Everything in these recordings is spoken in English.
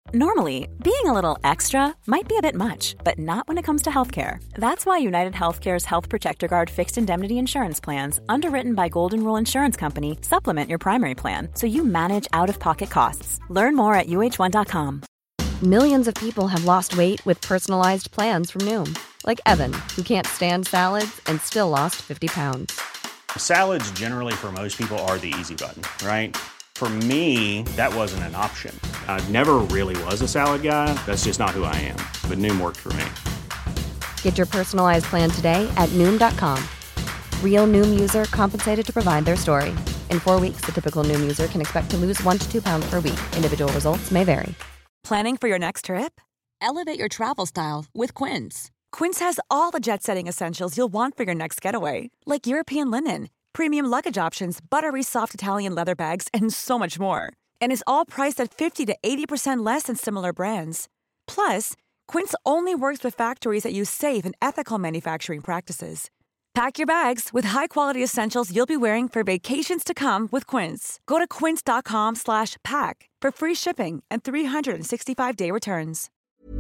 Normally, being a little extra might be a bit much, but not when it comes to healthcare. That's why United Healthcare's Health Protector Guard fixed indemnity insurance plans, underwritten by Golden Rule Insurance Company, supplement your primary plan so you manage out-of-pocket costs. Learn more at uh1.com. Millions of people have lost weight with personalized plans from Noom. Like Evan, who can't stand salads and still lost 50 pounds. Salads generally for most people are the easy button, right? For me, that wasn't an option. I never really was a salad guy. That's just not who I am. But Noom worked for me. Get your personalized plan today at Noom.com. Real Noom user compensated to provide their story. In 4 weeks, the typical Noom user can expect to lose 1 to 2 pounds per week. Individual results may vary. Planning for your next trip? Elevate your travel style with Quince. Quince has all the jet-setting essentials you'll want for your next getaway, like European linen, premium luggage options, buttery soft Italian leather bags, and so much more. And is all priced at 50 to 80% less than similar brands. Plus, Quince only works with factories that use safe and ethical manufacturing practices. Pack your bags with high-quality essentials you'll be wearing for vacations to come with Quince. Go to quince.com/pack for free shipping and 365-day returns.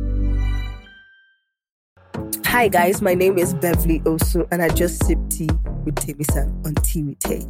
Hi guys, my name is Beverly Osu and I just sip tea with Temi-san on Tea with Tay.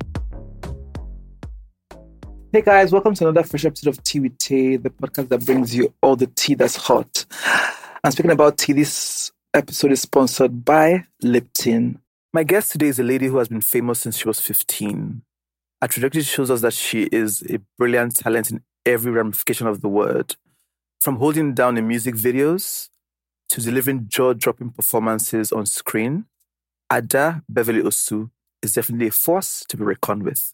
Hey guys, welcome to another fresh episode of Tea with Tay, the podcast that brings you all the tea that's hot. And speaking about tea, this episode is sponsored by Lipton. My guest today is a lady who has been famous since she was 15. Her trajectory shows us that she is a brilliant talent in every ramification of the word. From holding down in music videos to delivering jaw-dropping performances on screen, Ada Beverly Osu is definitely a force to be reckoned with.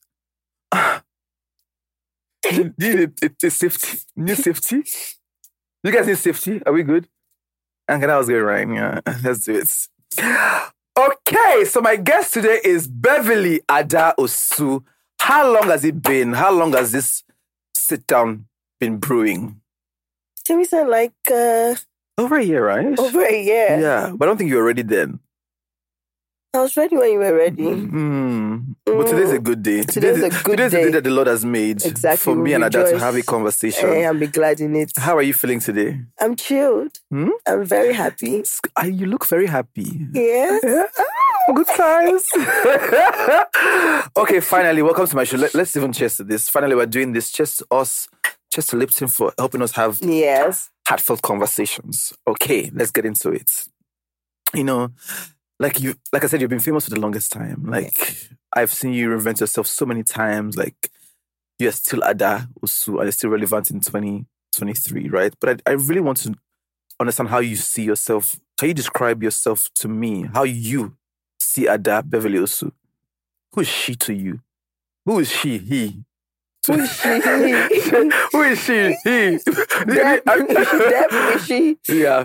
Do you need safety? Need safety? You guys need safety? Are we good? And that was good, right? Yeah, let's do it. Okay, so my guest today is Beverly Ada Osu. How long has it been? How long has this sit-down been brewing? Temi-san, over a year, right? over a year. Yeah, but I don't think you were ready then. I was ready when you were ready. But today's a good day. Today's a good Today's day. the day that the Lord has made Exactly. for me and Ada to have a conversation. And be glad in it. How are you feeling today? I'm chilled. I'm very happy. You look very happy. Yes. Yeah. Good times. Okay, finally, welcome to my show. Let's even cheers to this. Finally, we're doing this. Cheers to us. Cheers to Lipton for helping us have heartfelt conversations. Okay, let's get into it. You know, like I said, you've been famous for the longest time. I've seen you reinvent yourself so many times. You're still Ada Osu and you're still relevant in 2023, right? But I really want to understand how you see yourself. Can you describe yourself to me? How you see Ada Beverly Osu? Who is she to you? Who is she? He? Who is she? Who is she? He? Definitely she. Yeah.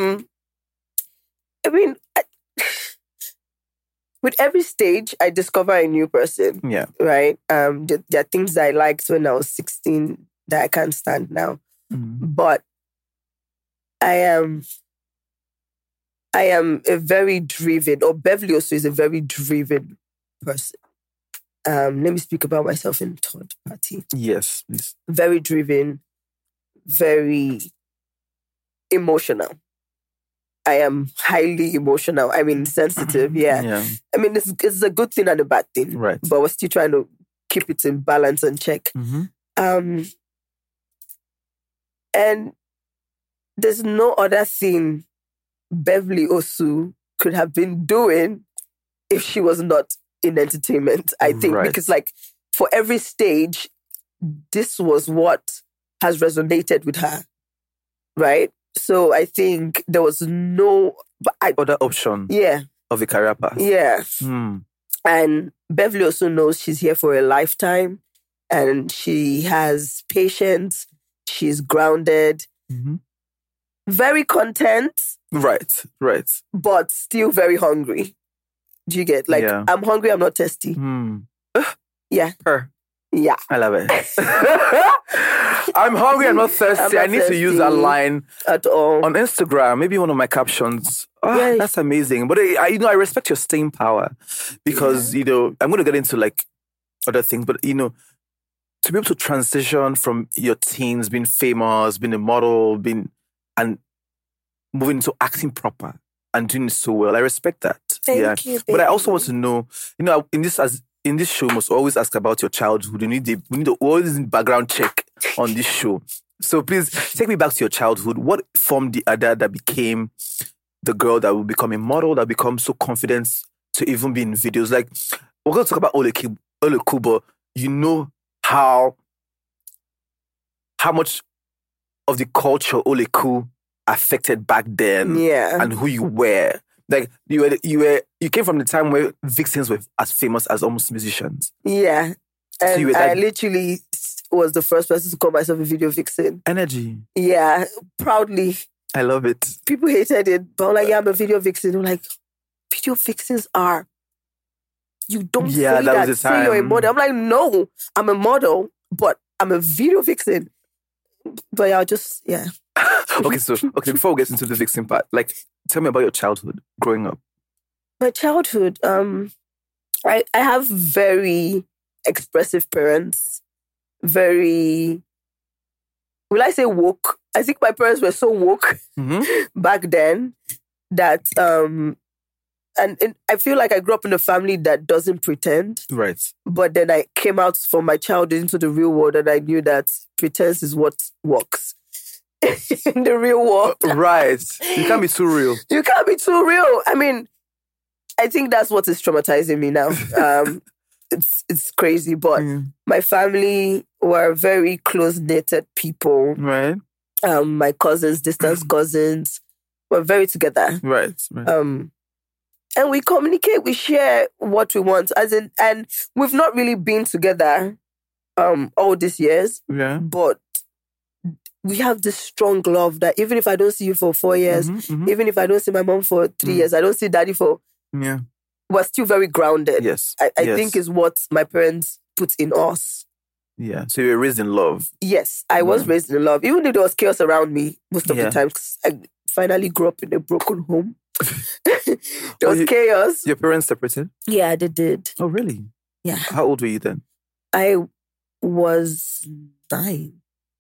I mean, with every stage, I discover a new person. Yeah. Right? There are things that I liked when I was 16 that I can't stand now. But I am a very driven, or Beverly Osu is a very driven person. Let me speak about myself in third party. Yes, please. Very driven, very emotional. I am highly emotional. I mean, sensitive, yeah. I mean, it's a good thing and a bad thing. Right. But we're still trying to keep it in balance and check. And there's no other thing Beverly Osu could have been doing if she was not in entertainment, I think. Right. Because for every stage, this was what has resonated with her. Right? So I think there was no other option of a career path. Yeah. And Beverly also knows she's here for a lifetime and she has patience. She's grounded. Very content. Right. But still very hungry. Do you get? I'm hungry, I'm not thirsty. Yeah. Her. Yeah. I love it. I'm hungry, I'm not thirsty. I need to use that line at all on Instagram. Maybe one of my captions. That's amazing. But I respect your staying power because I'm going to get into other things. But to be able to transition from your teens, being famous, being a model, and moving into acting proper and doing it so well. I respect that. Thank you, baby. But I also want to know, in this show, we must always ask about your childhood. We need to always background check on this show. So please take me back to your childhood. What formed the Ada that became the girl that will become a model, that becomes so confident to even be in videos? Like, we're going to talk about Oleku, but you know how much of the culture Oleku affected back then, and who you were. Like you came from the time where vixens were as famous as almost musicians. Yeah, and I literally was the first person to call myself a video vixen. Energy. Yeah, proudly. I love it. People hated it, but I'm like, yeah, I'm a video vixen. They're like, video vixens are. You don't say that. Say you're a model. I'm like, no, I'm a model, but I'm a video vixen. But I'll just, Okay, before we get into the vixen part, like, tell me about your childhood growing up. My childhood, I have very expressive parents, will I say woke? I think my parents were so woke back then that, and I feel like I grew up in a family that doesn't pretend. Right. But then I came out from my childhood into the real world and I knew that pretense is what works in the real world. Right. You can't be too real. You can't be too real. I mean, I think that's what is traumatizing me now. It's crazy, but my family were very close-knitted people. Right. My cousins, distant cousins, were very together. Right. And we communicate, we share what we want. And we've not really been together all these years. Yeah. But we have this strong love that even if I don't see you for 4 years, even if I don't see my mom for 3 years, I don't see daddy for... Yeah. We're still very grounded. Yes. I think is what my parents put in us. Yeah. So you were raised in love. Yes, I was raised in love. Even though there was chaos around me most of the time, because I finally grew up in a broken home. There was chaos. Your parents separated? Yeah, they did. Oh, really? Yeah. How old were you then? I was 9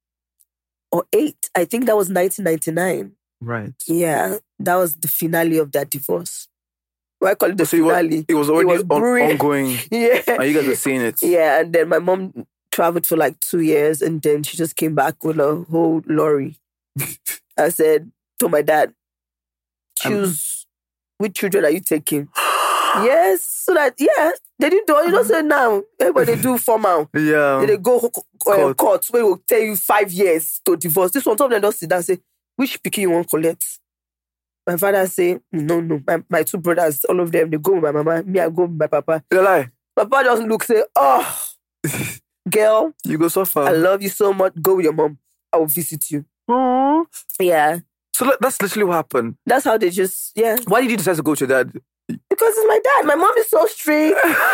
or 8. I think that was 1999. Right. Yeah, that was the finale of that divorce. Well, I call it the finale. It was already ongoing. Yeah. And you guys were seeing it. Yeah, and then my mom traveled for like 2 years and then she just came back with a whole lorry. I said to my dad, choose which children are you taking? Yes, so that, they didn't do it. You don't say now. Everybody do formal. Yeah. They go court where it will tell you 5 years to divorce. This one, top of them just sit down and say, which pikin you want to collect? My father say, no. My 2 brothers, all of them, they go with my mama. Me, I go with my papa. You lie. My papa just look, say, oh, girl. You go so far. I love you so much. Go with your mom. I will visit you. Aww. Yeah. So that's literally what happened. That's how they just, Why did you decide to go to your dad? Because it's my dad. My mom is so strict.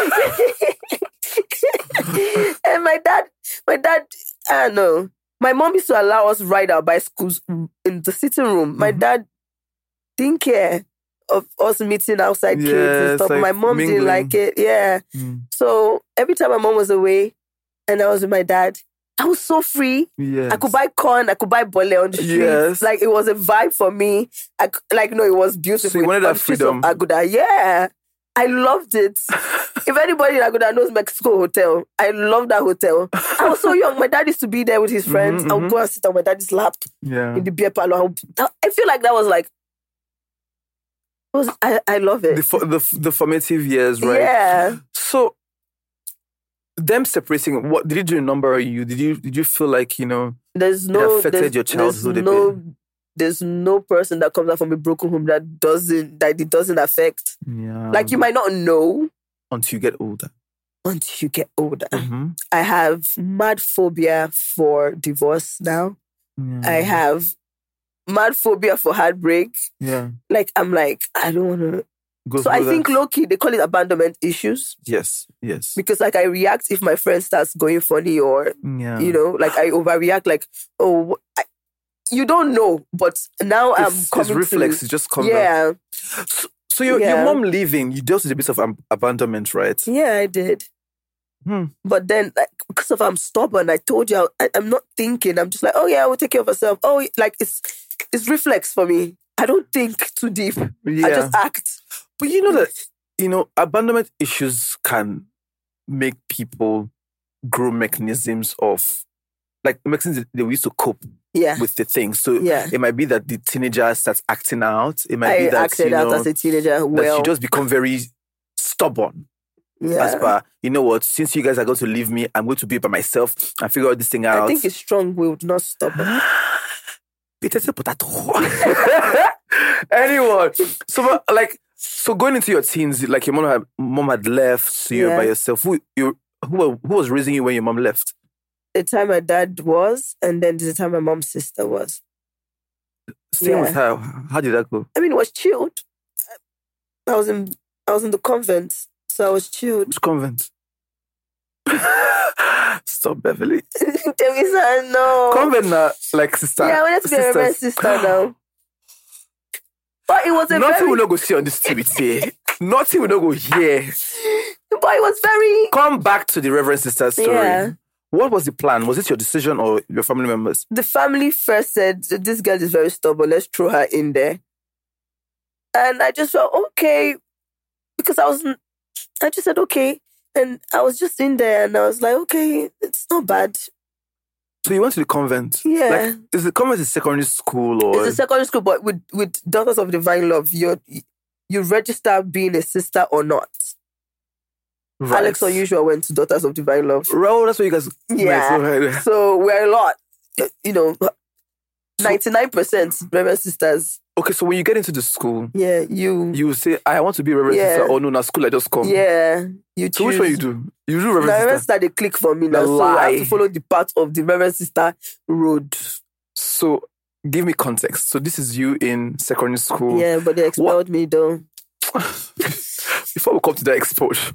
And my dad, I don't know. My mom used to allow us ride our bicycles in the sitting room. My dad didn't care of us meeting outside kids and stuff. Like my mom didn't like it. Yeah. So every time my mom was away and I was with my dad, I was so free. Yes. I could buy corn. I could buy bole on the street. Yes. Like, it was a vibe for me. It was beautiful. So you wanted that freedom? Aguda. Yeah. I loved it. If anybody in Aguda knows Mexico Hotel, I love that hotel. I was so young. My dad used to be there with his friends. I would go and sit on my daddy's lap in the beer parlor. I feel like that was like... I love it. The formative years, right? Yeah. So... them separating, what did you do a number on you? Did you feel like, it affected your childhood a bit? There's no person that comes out from a broken home that it doesn't affect. Yeah. Like, you might not know. Until you get older. I have mad phobia for divorce now. Yeah. I have mad phobia for heartbreak. Yeah. Like, I'm like, I don't want to... So I think low-key, they call it abandonment issues. Yes. Because like I react if my friend starts going funny or, like I overreact like, you don't know. But now I'm coming it's reflex, it just comes out. So your mom leaving, you dealt with a bit of abandonment, right? Yeah, I did. But then, like, because of I'm stubborn, I told you I'm not thinking. I'm just like, oh yeah, I will take care of myself. Oh, like it's reflex for me. I don't think too deep. Yeah. I just act. But you know that, abandonment issues can make people grow mechanisms of, like, mechanisms they used to cope with the thing. So it might be that the teenager starts acting out. It might be that acted out as a teenager. That you just become very stubborn. Yeah. As per, you know what, since you guys are going to leave me, I'm going to be by myself and figure out this thing out. I think it's strong-willed, not stubborn. Anyway, so going into your teens, like your mom had left, so you're by yourself. Who was raising you when your mom left? The time my dad was, and then the time my mom's sister was. Staying with her, how did that go? I mean, it was chilled. I was in the convent. So I was chilled. Which convent? Stop, Beverly. Teresa, no. Convent, like sister. Yeah, I wanted to be a reverend sister now. But it was Nothing will not go see on this TV today. Nothing will not go here. But it was very... Come back to the reverend sister story. Yeah. What was the plan? Was it your decision or your family members? The family first said, this girl is very stubborn. Let's throw her in there. And I just felt, okay. Because I just said, okay. And I was just in there and I was like, okay, it's not bad. So you went to the convent? Yeah. Like, is the convent a secondary school or? It's a secondary school, but with Daughters of Divine Love, you register being a sister or not. Right. Alex Unusual went to Daughters of Divine Love. Oh, that's what you guys... Yeah. So we're a lot. 99% Reverend sisters. Okay, so when you get into the school, you say, I want to be a Reverend sister, or no, na school I just come. Yeah, you choose. So which one you do? You do Reverend sister? Reverend sister, they click for me now, so I have to follow the path of the Reverend sister road. So, give me context. So this is you in secondary school. Yeah, but they expelled me though. Before we come to that expulsion,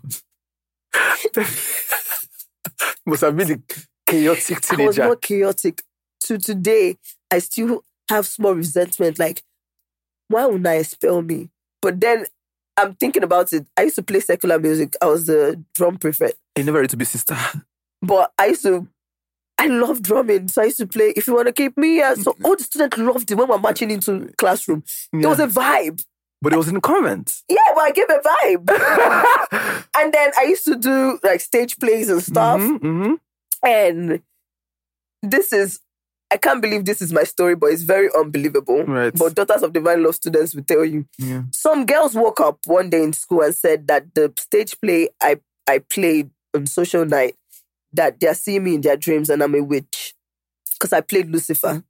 must have been a chaotic teenager. I was more chaotic. To today, I still have small resentment. Like, why would I expel me? But then I'm thinking about it. I used to play secular music. I was the drum prefect. You never ready to be sister. But I love drumming. So I used to play If You Want to Keep Me Here. So all the students loved it when we're marching into classroom. Yeah. It was a vibe. But it was in the convent. Yeah, but I gave a vibe. And then I used to do like stage plays and stuff. And I can't believe this is my story, but it's very unbelievable. Right. But Daughters of Divine Love students will tell you. Yeah. Some girls woke up one day in school and said that the stage play I played on social night, that they're seeing me in their dreams and I'm a witch. Because I played Lucifer.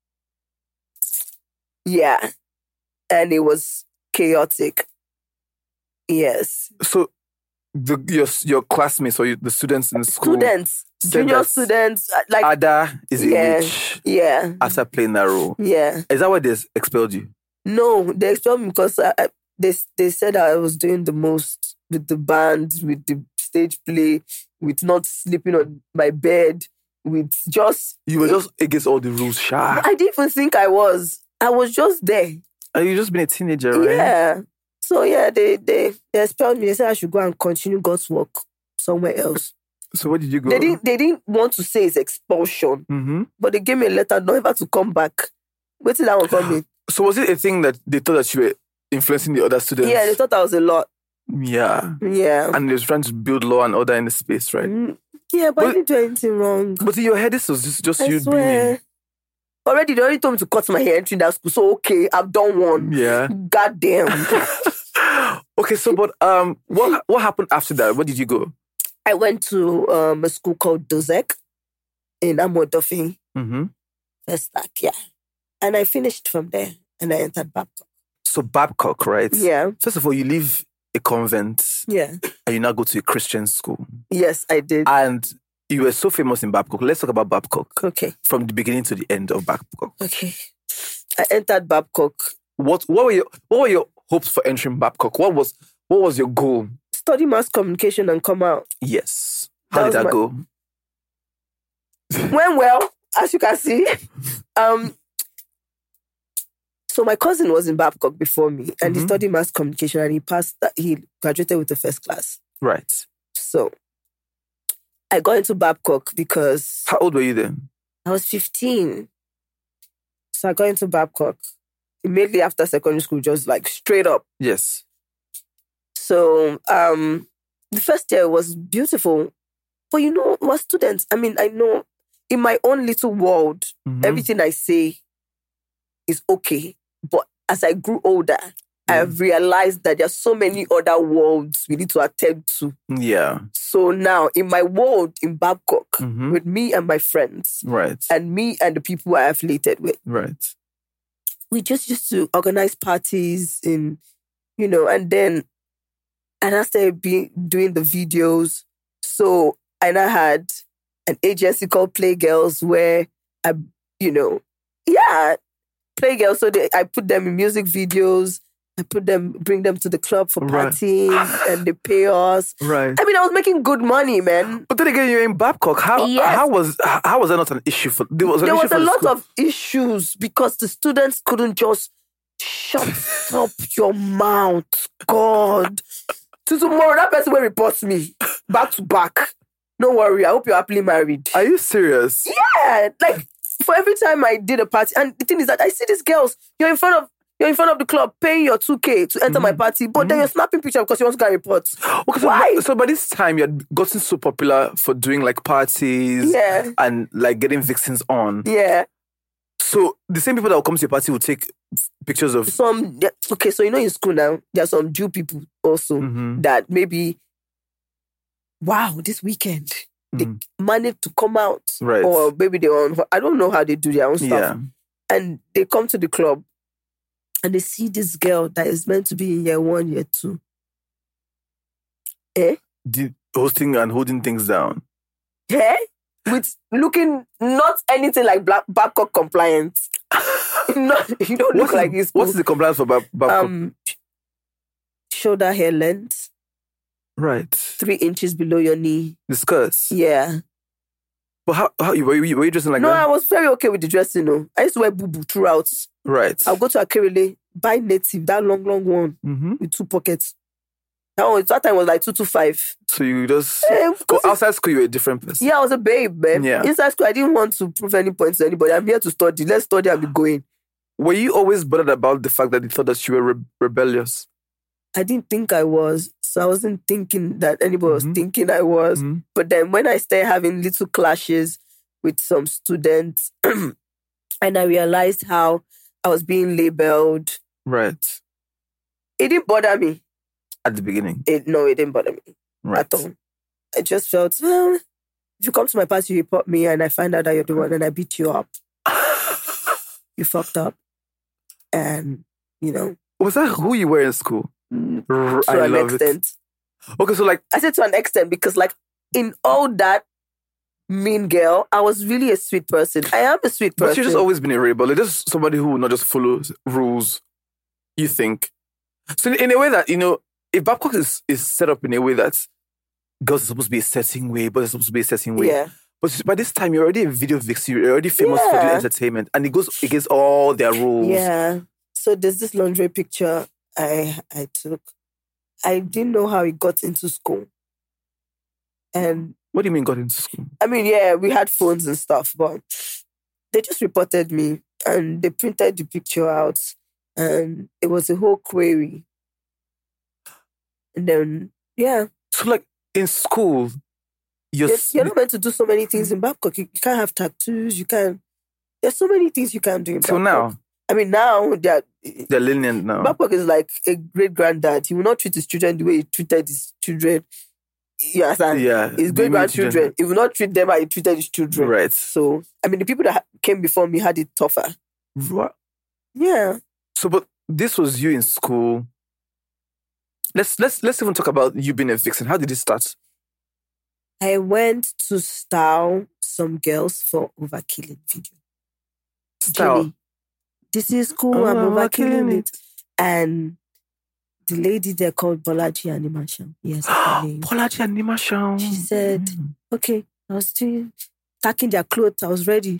Yeah. And it was chaotic. Yes. So your classmates or the students in the school? Junior students. Like Ada is a witch. Yeah. After playing that role. Yeah. Is that why they expelled you? No, they expelled me because they said I was doing the most with the band, with the stage play, with not sleeping on my bed, with just... You were just against all the rules, Sha. I didn't even think I was. I was just there. And you just been a teenager, right? Yeah. So yeah, they expelled me. They said I should go and continue God's work somewhere else. So where did you go? They didn't want to say it's expulsion, but they gave me a letter never to come back. Wait till that one come in. So was it a thing that they thought that you were influencing the other students? Yeah, they thought I was a lot. Yeah. Yeah. And they were trying to build law and order in the space, right? Yeah, but I didn't do anything wrong. But in your head, this was just I you swear. being... Already, they already told me to cut my hair entering that school. So, okay, I've done one. Yeah. God damn. Okay, so, but what happened after that? Where did you go? I went to a school called Dozek in Amodofi. First stack, yeah. And I finished from there and I entered Babcock. So Babcock, right? Yeah. First of all, you leave a convent. Yeah. And you now go to a Christian school. Yes, I did. And you were so famous in Babcock. Let's talk about Babcock. Okay. From the beginning to the end of Babcock. Okay. I entered Babcock. What were your hopes for entering Babcock? What was your goal? Study mass communication and come out. Yes. How did that go? Went well, as you can see. So my cousin was in Babcock before me, and he studied mass communication, and he graduated with the first class. Right. So I got into Babcock because... How old were you then? I was 15. So I got into Babcock. Immediately after secondary school, just like straight up. Yes. So the first year was beautiful. But you know, we're students. I mean, I know in my own little world, everything I say is okay. But as I grew older, I have realized that there are so many other worlds we need to attend to. Yeah. So now, in my world in Babcock, with me and my friends, right, and me and the people I affiliated with, right, we just used to organize parties and then I started doing the videos. So I had an agency called Playgirls where Playgirls. So I put them in music videos. Bring them to the club for partying, and they pay us. Right. I mean, I was making good money, man. But then again, you're in Babcock. How was that not an issue for? There was a lot of issues because the students couldn't just shut up your mouth. God, to tomorrow that person will report me back to back. Don't worry, I hope you're happily married. Are you serious? Yeah, like for every time I did a party, and the thing is that I see these girls. You're in front of the club paying your 2K to enter my party, but then you're snapping pictures because you want to get reports. Okay, why? So by this time, you had gotten so popular for doing like parties and like getting vixens on. Yeah. So the same people that will come to your party will take pictures of... so in school now, there are some Jew people also that maybe, wow, this weekend, they managed to come out. Right. Or maybe I don't know how they do their own stuff. Yeah. And they come to the club. And they see this girl that is meant to be in year 1, year 2. Hosting and holding things down. With looking not anything like Babcock compliant. You don't look like this. What's the compliance for Babcock? Shoulder hair length. Right. 3 inches below your knee. The skirts? Yeah. But how were you dressing like that? No, I was very okay with the dressing. I used to wear boo-boo throughout. Right. I'll go to Akérèlé, buy native, that long one with 2 pockets. That time was like 225. So you just... outside school, you were a different person. Yeah, I was a babe, man. Yeah. Inside school, I didn't want to prove any points to anybody. I'm here to study. Let's study and be going. Were you always bothered about the fact that they thought that you were rebellious? I didn't think I was. So I wasn't thinking that anybody was thinking I was. But then when I started having little clashes with some students and I realized how I was being labeled. Right. It didn't bother me. At the beginning? It didn't bother me at all. I just felt, well, if you come to my party, you report me and I find out that you're the one and I beat you up. You fucked up. And, Was that who you were in school? To an extent. Okay, so like... I said to an extent because like in all that mean girl, I was really a sweet person. I am a sweet person. But you've just always been a rebel. You're just somebody who will not just follow rules, you think. So in a way that, if Babcock is set up in a way that girls are supposed to be a certain way, boys are supposed to be a certain way. Yeah. But by this time, you're already a video vixen. You're already famous for doing entertainment. And it goes against all their rules. Yeah. So there's this lingerie picture I took. I didn't know how it got into school. And what do you mean got into school? I mean, yeah, we had phones and stuff, but they just reported me and they printed the picture out and it was a whole query. And then, yeah. So like in school, you're not meant to do so many things in Babcock. You can't have tattoos. There's so many things you can't do in Babcock. So now? I mean, now they're lenient now. Babcock is like a great granddad. He will not treat his children the way he treated his children. You understand? Yeah. His great grandchildren. He will not treat them how he treated his children. Right. So, I mean, the people that came before me had it tougher. What? Yeah. So, but this was you in school. Let's even talk about you being a vixen. How did it start? I went to style some girls for overkilling video. Style? Jimmy, this is cool, I'm overkilling it. And the lady there called Bolaji Animation. Yes, her name. Bolaji Animation. She said, okay, I was packing their clothes, I was ready.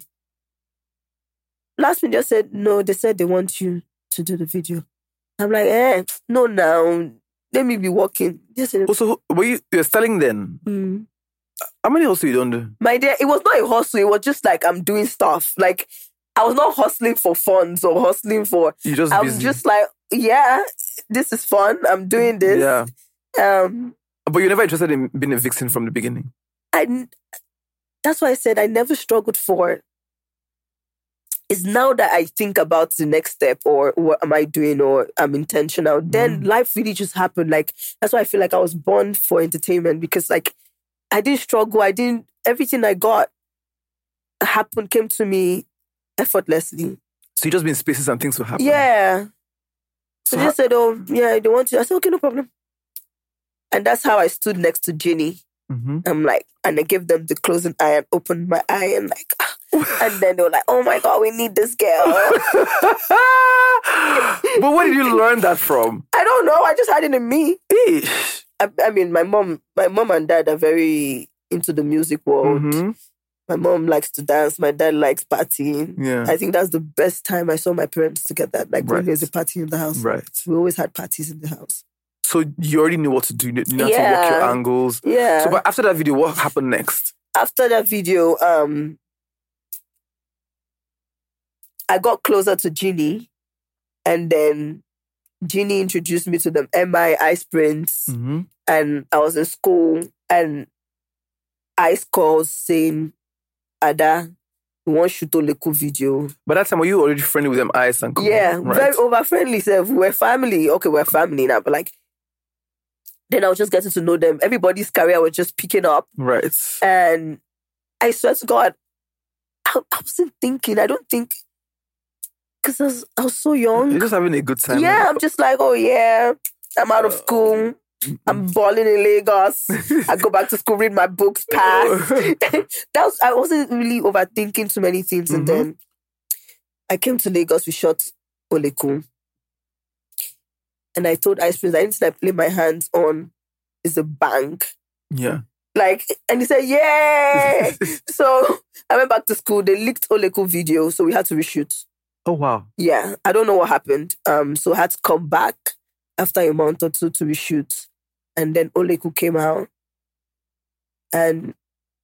Last minute just said, no, they said they want you to do the video. I'm like, no now. Let me be walking. Also, were you were styling then? How many hustle you don't do? My dear, it was not a hustle. It was just like I'm doing stuff. Like I was not hustling for funds or hustling for. You just I'm busy. just like, yeah, this is fun. I'm doing this. Yeah. But you're never interested in being a vixen from the beginning. That's why I said I never struggled for it. It's now that I think about the next step or what am I doing or I'm intentional. Then life really just happened. Like, that's why I feel like I was born for entertainment because like I didn't struggle. Everything I got came to me effortlessly. So you just be in spaces and things will happen? Yeah. So they just said, oh, yeah, they want to. I said, okay, no problem. And that's how I stood next to Ginny. Mm-hmm. I'm like, and I gave them the closing eye and opened my eye and like, and then they were like, oh my God, we need this girl. But where did you learn that from? I don't know. I just had it in me. Eesh. I mean, my mom and dad are very into the music world. Mm-hmm. My mom likes to dance. My dad likes partying. Yeah. I think that's the best time I saw my parents together. Like when there's a party in the house. Right. We always had parties in the house. So you already knew what to do. You knew how to work your angles. Yeah. So but after that video, what happened next? After that video, I got closer to Ginny. And then Ginny introduced me to the MI Ice Prince. Mm-hmm. And I was in school and Ice calls saying, Ada, we want to shoot Oleku video. By that time, were you already friendly with them Ice and Cool? Yeah, right. very over-friendly. So we're family. Okay, we're family now. But like, then I was just getting to know them. Everybody's career was just picking up. Right. And I swear to God, I wasn't thinking. I don't think, because I was so young. You're just having a good time. Yeah, I'm just like, oh yeah, I'm out of school. I'm balling in Lagos. I go back to school, read my books, pass. I wasn't really overthinking too many things. And then I came to Lagos, we shot Oleku. And I told Ice Prince, anything I play my hands on is a bank. Yeah. Like, and he said, yeah. So I went back to school. They leaked Oleku video, so we had to reshoot. Oh, wow. Yeah, I don't know what happened. So I had to come back after a month or two to reshoot. And then Oleku came out and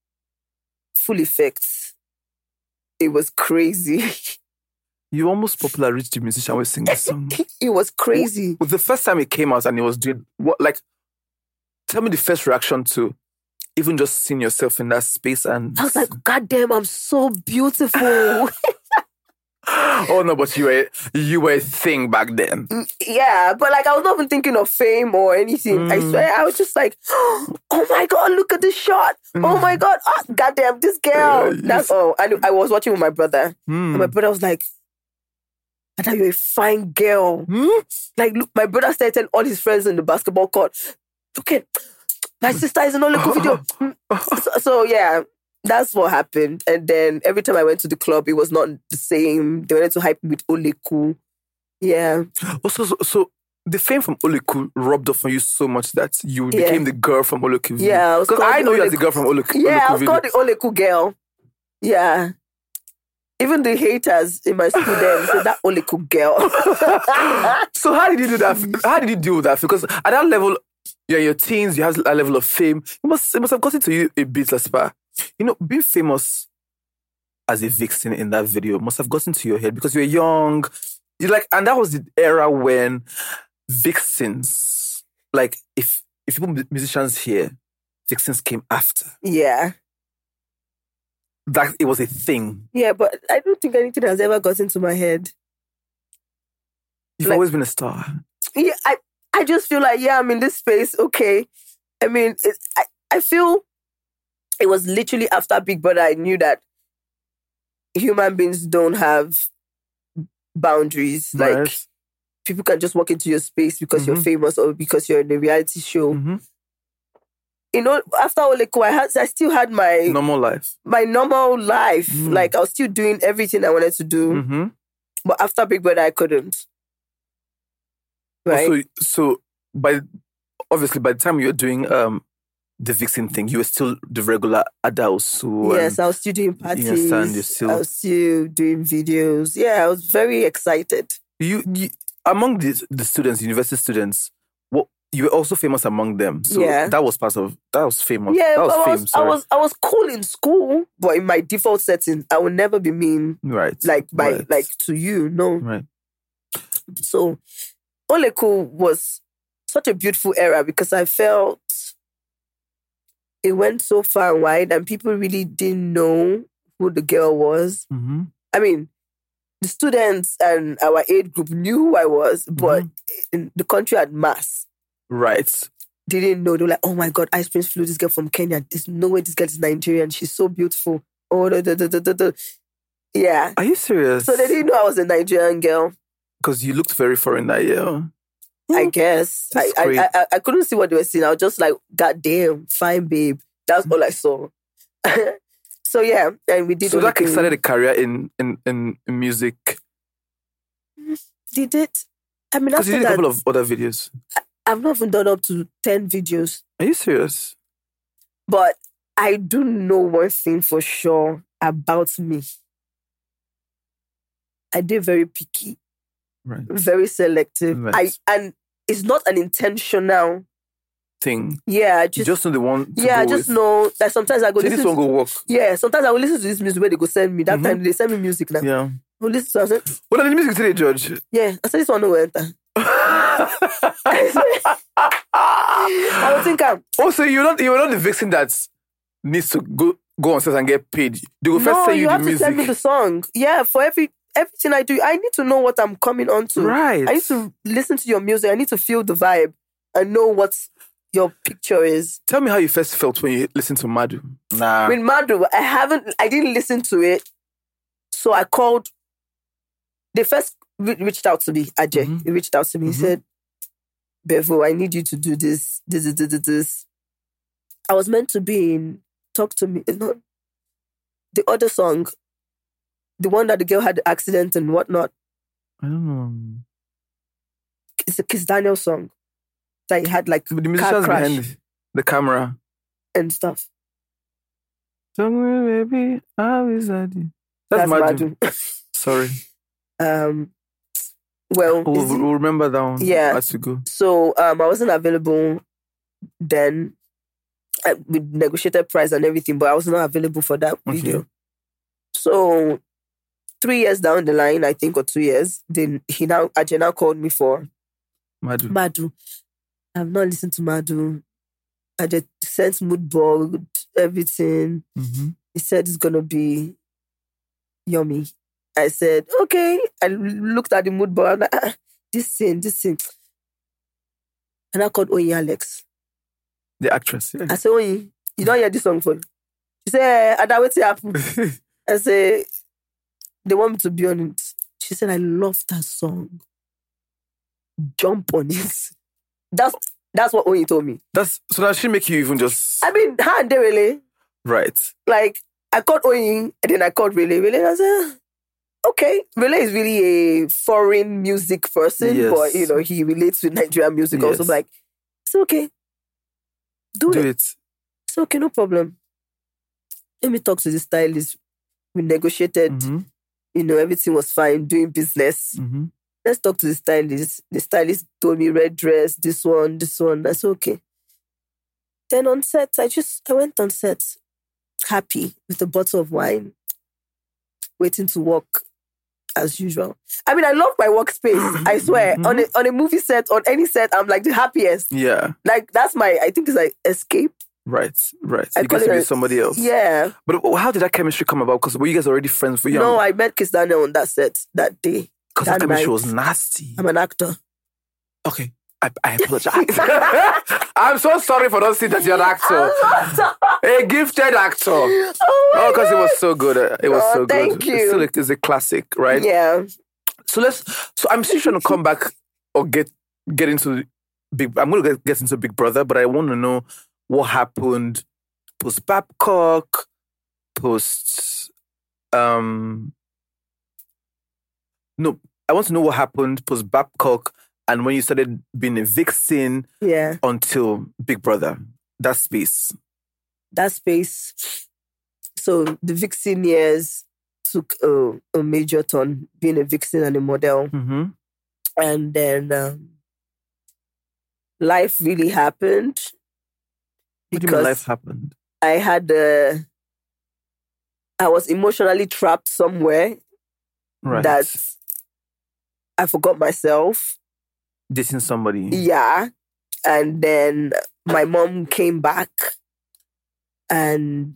full effects. It was crazy. You almost popular reached the musician with singing the song. It was crazy. Well, the first time it came out and it was doing what? Like, tell me the first reaction to even just seeing yourself in that space. And I was like, God damn, I'm so beautiful. Oh no, but you were a thing back then. Yeah, but like I was not even thinking of fame or anything. I swear, I was just like, oh my God, look at this shot. Oh my God, goddamn, this girl. That's all. I was watching with my brother, and my brother was like, I thought you're a fine girl. Like, look, my brother started telling all his friends in the basketball court, look at my sister is in Oleku video. So yeah. That's what happened. And then every time I went to the club, it was not the same. They wanted to hype me with Oleku. Yeah. Also, so the fame from Oleku rubbed off on you so much that you became the girl from Oleku. Yeah. Because I know you as the girl from Oleku. Yeah, Oleku I was called the Oleku girl. Yeah. Even the haters in my school then said that Oleku girl. So how did you do that? How did you deal with that? Because at that level, you're in your teens, you have a level of fame. It must have gotten to you a bit, Laspa. You know, being famous as a vixen in that video must have gotten to your head because you're young. And that was the era when vixens, like if you put musicians here, vixens came after. Yeah. That it was a thing. Yeah, but I don't think anything has ever gotten to my head. You've always been a star. Yeah, I just feel like, I'm in this space, okay. I mean, I feel it was literally after Big Brother I knew that human beings don't have boundaries. Right. Like, people can just walk into your space because you're famous or because you're in a reality show. You know, after Oleku, I still had my normal life. My normal life. Like, I was still doing everything I wanted to do. But after Big Brother, I couldn't. Right? So by the time you were doing the vixen thing, you were still the regular adults. Yes, I was still doing parties. I was still doing videos. Yeah, I was very excited. You among the students, university students, you were also famous among them. So that was famous. Yeah, that was fame. I was cool in school, but in my default setting, I would never be mean. Right. Like to you, no. Right. So Oleku was such a beautiful era because I felt it went so far and wide and people really didn't know who the girl was. Mm-hmm. I mean, the students and our age group knew who I was, but in the country at mass. Right. They didn't know. They were like, oh my God, Ice Prince flew this girl from Kenya. There's no way this girl is Nigerian. She's so beautiful. Oh, yeah. Are you serious? So they didn't know I was a Nigerian girl. Because you looked very foreign that year. I guess. I couldn't see what they were seeing. I was just like, God damn, fine babe. That's all I saw. So yeah, and we did. So that started a career in music. Did it? I mean, because you did a couple of other videos. I've not even done up to 10 videos. Are you serious? But I do know one thing for sure about me. I did very picky, right? Very selective. Right. And it's not an intentional thing. Yeah, you just know the one. I just know that sometimes I go. This one go work. Yeah, sometimes I will listen to this music where they go send me. That time they send me music now. Yeah. I will listen to. I said, what are the music today, George? Yeah, I said this one no enter. I would think also you're not the vixen that needs to go on set and get paid. They will first send you the music. No, you have to send me the song. Yeah, for everything I do, I need to know what I'm coming on to. Right. I need to listen to your music. I need to feel the vibe and know what your picture is. Tell me how you first felt when you listened to Madu. Nah. With Madu, I didn't listen to it. So I called. They first reached out to me, Ajay. Mm-hmm. He reached out to me. He said, Bevo, I need you to do this. I was meant to be in Talk to Me. Not the other song, the one that the girl had the accident and whatnot. I don't know. It's a Kiss Daniel song that he had like the musicians behind the camera and stuff. Tell me, baby, how is that? That's Madu. Sorry. Well, we'll remember that one as we go. So I wasn't available then. We negotiated price and everything, but I was not available for that video. So 3 years down the line, I think, or 2 years, then Ajay now called me for Madu. I've not listened to Madu. Ajay sent mood board, everything. Mm-hmm. He said it's gonna be yummy. I said, okay. I looked at the mood board. I'm like, this thing. And I called Oyin Alex. The actress. Yeah. I said, Oyin, you don't hear this song for you? She said, Ada, what's happening? I said, they want me to be on it. She said, I love that song. Jump on it. That's what Oyin told me. So that she make you even just... I mean, her and Rele. Right. Like, I called Oyin and then I called Rele. Rele, I said, okay. Rele is really a foreign music person, but, he relates with Nigerian music also. Like, it's okay. Do it. It's okay, no problem. Let me talk to the stylist. We negotiated. Mm-hmm. Everything was fine, doing business. Mm-hmm. Let's talk to the stylist. The stylist told me red dress, this one. That's okay. Then on set, I went on set happy with a bottle of wine, waiting to work as usual. I mean, I love my workspace. I swear. Mm-hmm. On a movie set, on any set, I'm like the happiest. Yeah. Like that's I think it's like escape. Right. You get to be somebody else. Yeah. But how did that chemistry come about? Because were you guys already friends for young? No, I met Kiss Daniel on that set that day. Because that chemistry was nasty. I'm an actor. Okay. I apologize. I'm so sorry for not seeing that you're an actor. A gifted actor. Oh, because it was so good. It was so good. Thank you. It's a classic, right? Yeah. So I'm still trying to come back or get into I'm going to get into Big Brother, but I want to know what happened post Babcock, I want to know what happened post Babcock and when you started being a vixen until Big Brother. That space. So the vixen years took a major turn, being a vixen and a model. Mm-hmm. And then life really happened. What do you mean life happened? I was emotionally trapped somewhere that I forgot myself. Dating somebody. Yeah. And then my mom came back and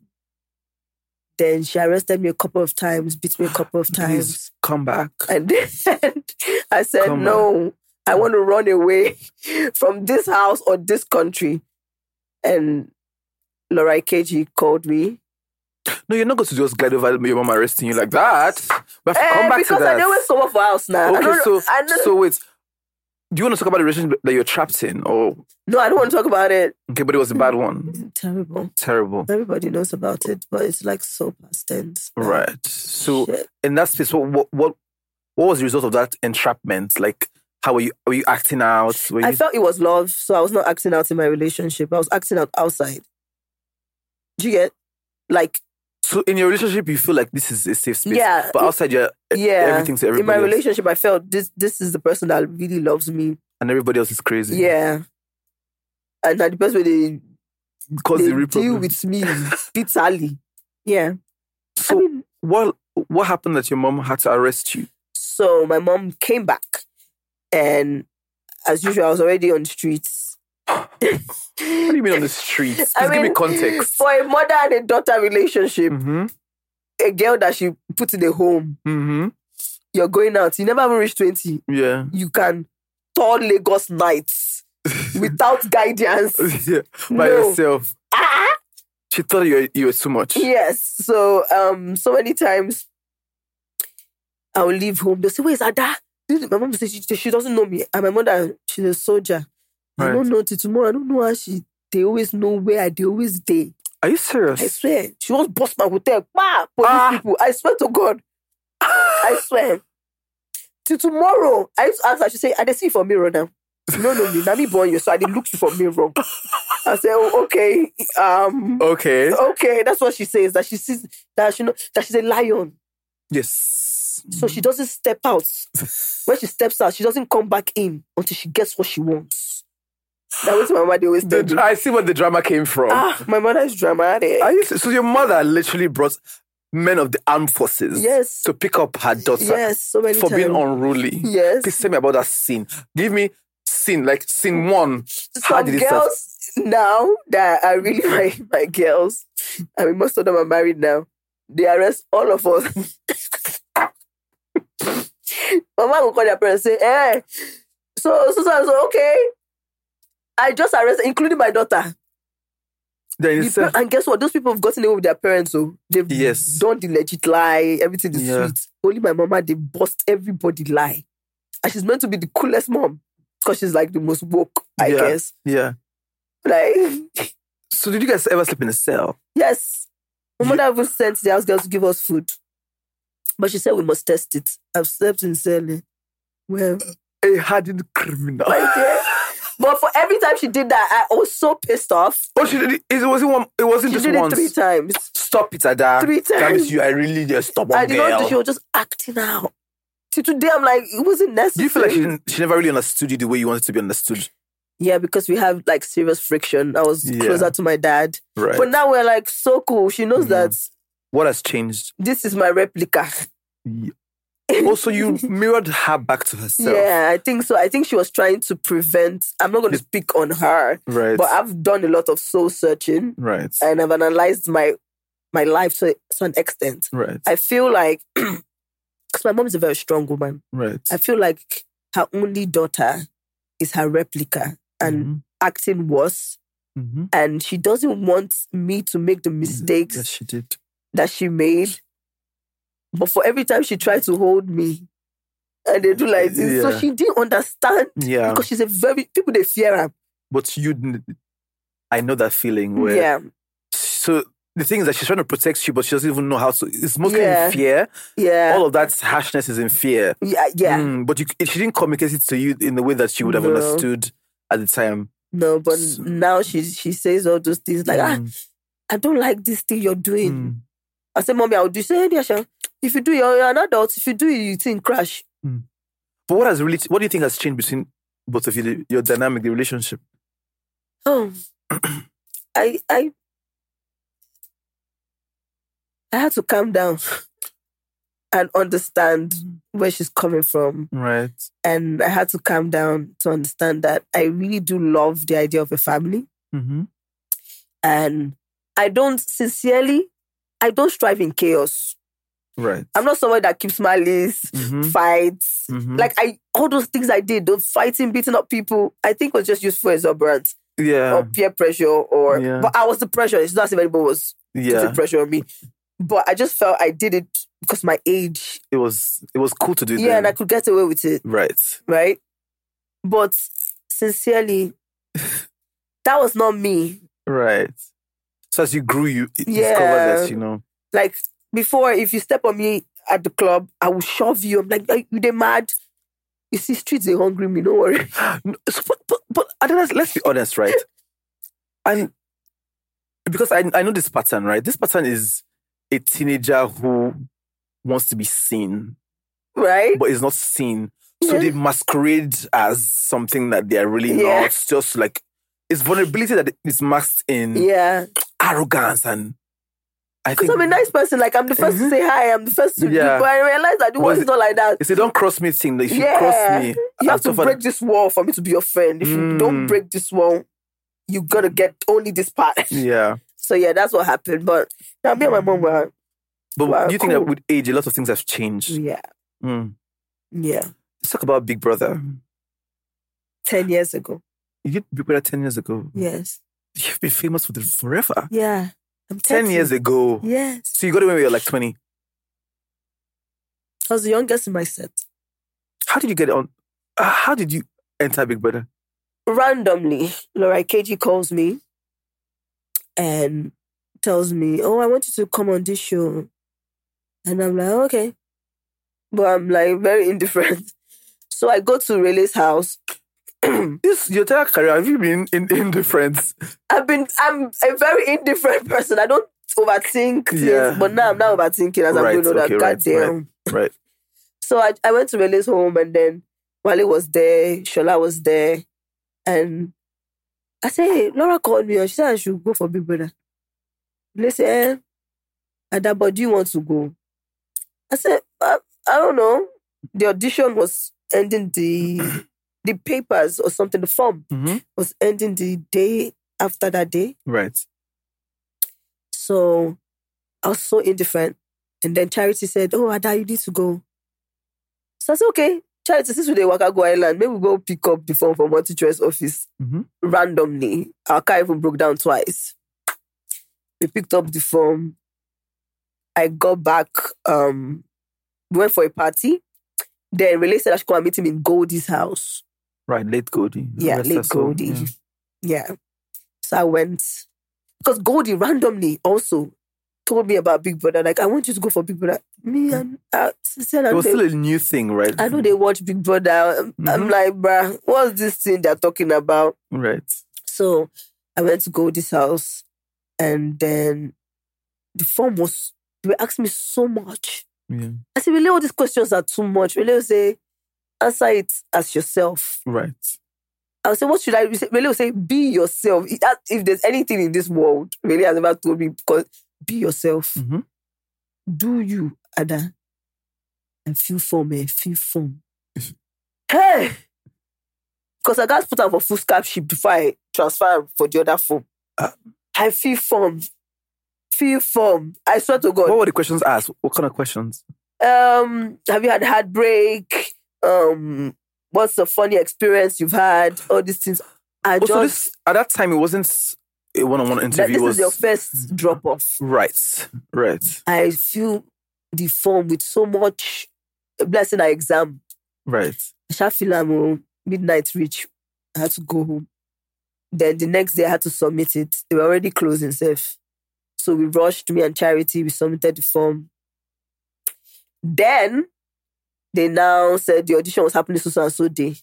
then she arrested me a couple of times, beat me a couple of times. Please come back. And then I said, no, I want to run away from this house or this country. And Laura Ikeji called me. No, you're not going to just glide over your mom arresting you like that. We have to come back to that. Because I always come up for house now. Okay, so wait. Do you want to talk about the relationship that you're trapped in? Or no, I don't want to talk about it. Okay, but it was a bad one. Terrible. Everybody knows about it, but it's like so past tense. Right. So in that space, what was the result of that entrapment? Like, how were you acting out? I felt it was love, so I was not acting out in my relationship. I was acting out outside. Do you get? Like, so in your relationship, you feel like this is a safe space. Yeah. But outside, you're everything to everybody in my else. relationship, I felt this is the person that really loves me. And everybody else is crazy. Yeah. And that the person they deal with me bitterly. Yeah. So what happened that your mom had to arrest you? So my mom came back. And as usual, I was already on the streets. What do you mean on the streets? Please give me context. For a mother and a daughter relationship, a girl that she put in a home, you're going out. You never even reach 20. Yeah. You can tour Lagos nights without guidance. By yourself. She thought you were too much. Yes. So, so many times I will leave home. They'll say, where's Ada? My mom says she doesn't know me. And my mother, she's a soldier. Right. I don't know till tomorrow. I don't know how they always know where they always stay. Are you serious? I swear. She wants bust my hotel. Police people. I swear to God. I swear. Till tomorrow. I used to ask her, she say, I dey see for mirror now. No, me. Now me born you, so I dey look you for mirror. I say, oh, okay. Okay. That's what she says. That she sees that she's a lion. Yes. So she doesn't step out. When she steps out, she doesn't come back in until she gets what she wants. That was my mother. They always tell me. I see where the drama came from. My mother is dramatic. So your mother literally brought men of the armed forces to pick up her daughter so many for times. being unruly. Yes. Please tell me about that scene. Give me scene, like scene one. How did it start? Now that are really my girls, I mean, most of them are married now. They arrest all of us. Mama will call their parents and say, hey, so, okay. I just arrested, including my daughter. And guess what? Those people have gotten away with their parents, so they've done the legit lie, everything is sweet. Only my mama, they bust everybody lie. And she's meant to be the coolest mom, because she's like the most woke, I guess. Yeah. Like, so did you guys ever sleep in a cell? Yes. My mother even sent the house girls to give us food. But she said we must test it. I've slept in cell. Well, a hardened criminal. But for every time she did that, I was so pissed off. Oh, she did it. It wasn't just once. She did it 3 times. Stop it, Ada. 3 times. That means I really just stubborn girl. I did not do. She was just acting out. Till today, I'm like, it wasn't necessary. Do you feel like she never really understood you the way you wanted to be understood? Yeah, because we have like serious friction. I was closer to my dad. Right. But now we're like so cool. She knows that. What has changed? This is my replica. Yeah. Also, you mirrored her back to herself. Yeah, I think so. I think she was trying to prevent... I'm not going to speak on her. Right. But I've done a lot of soul searching. Right. And I've analyzed my life to an extent. Right. I feel like... Because my mom is a very strong woman. Right. I feel like her only daughter is her replica and acting worse. Mm-hmm. And she doesn't want me to make the mistakes that she made. But for every time she tried to hold me, and they do like this. So she didn't understand. Yeah. Because she's a very... People, they fear her. But I know that feeling where... Yeah. So the thing is that she's trying to protect you, but she doesn't even know how to... It's mostly in fear. Yeah. All of that harshness is in fear. Yeah. But she didn't communicate it to you in the way that she would have understood at the time. No, but now she says all those things like, I don't like this thing you're doing. I said, Mommy, I'll do. She said, yeah, if you do, you're an adult. If you do, you think crash. But what do you think has changed between both of you, your dynamic, the relationship? Oh, I had to calm down and understand where she's coming from. Right. And I had to calm down to understand that I really do love the idea of a family. Mm-hmm. And I don't strive in chaos. Right. I'm not somebody that keeps malice, fights. Mm-hmm. Like all those things I did, those fighting, beating up people, I think was just used for exuberance. Yeah. Or peer pressure but I was the pressure. It's not as if anybody was putting pressure on me. But I just felt I did it because my age. It was cool to do that. Yeah, and I could get away with it. Right. Right? But sincerely, that was not me. Right. So as you grew, you discovered that, Like, before, if you step on me at the club, I will shove you. I'm like, are you mad? You see, streets, they hungry me, don't worry. But let's be honest, right? And because I know this pattern, right? This pattern is a teenager who wants to be seen. Right. But is not seen. So they masquerade as something that they're really not. Just like, it's vulnerability that is masked in arrogance. And I think... Because I'm a nice person. Like, I'm the first to say hi. I'm the first to... But I realize that the world is not like that. It's a don't cross me thing. If you cross me... You have to break this wall for me to be your friend. If you don't break this wall, you're going to get only this part. Yeah. So, that's what happened. But now me and my mom were... But do you think that with age, a lot of things have changed? Yeah. Yeah. Let's talk about Big Brother. 10 years ago. You did Big Brother 10 years ago? Yes. You've been famous for forever. Yeah. I'm 10 years ago. Yes. So you got away when you were like 20? I was the youngest in my set. How did you get on? How did you enter Big Brother? Randomly, Laura KG calls me and tells me, oh, I want you to come on this show. And I'm like, okay. But I'm like very indifferent. So I go to Rayleigh's house. Your entire career, have you been indifferent? I'm a very indifferent person. I don't overthink things, but now I'm not overthinking as I'm going on that. Goddamn. Right. So I went to Rayleigh's home, and then Wale was there, Shola was there, and I said, hey, Laura called me and she said I should go for Big Brother. They said, Ada, but do you want to go? I said, I don't know. The audition was ending the papers or something, the form was ending the day after that day. Right. So I was so indifferent. And then Charity said, oh, Ada, you need to go. So I said, okay, Charity, since we dey waka go Island, maybe we go pick up the form from multi-choice office randomly. Our car even broke down twice. We picked up the form. I got back. We went for a party. Then Rayleigh said I should come and meet him in Goldie's house. Right, late Goldie. Yeah, late Goldie. Yeah. So I went. Because Goldie randomly also told me about Big Brother. Like, I want you to go for Big Brother. Me and... it was still a new thing, right? I know they watch Big Brother. I'm like, bruh, what's this thing they're talking about? Right. So I went to Goldie's house. And then the form was... They were asking me so much. Yeah. I said, really, all these questions are too much. Really, will say, answer it as yourself. Right. I would say, what should I say? Really will say, be yourself. If there's anything in this world, really has never told me, because be yourself. Do you, Ada? And feel form, feel form. Hey! Because I got to put out for full scholarship before I transfer for the other form. I feel form. Feel form. I swear to God. What were the questions asked? What kind of questions? Have you had heartbreak? What's the funny experience you've had? All these things. At that time, it wasn't a one-on-one interview. This is your first drop-off. Right. I feel the form with so much blessing our exam. Right. I shall feel midnight reach. I had to go home. Then the next day I had to submit it. They were already closing safe. So we rushed, me and Charity, we submitted the form. Then they now said the audition was happening so and so day.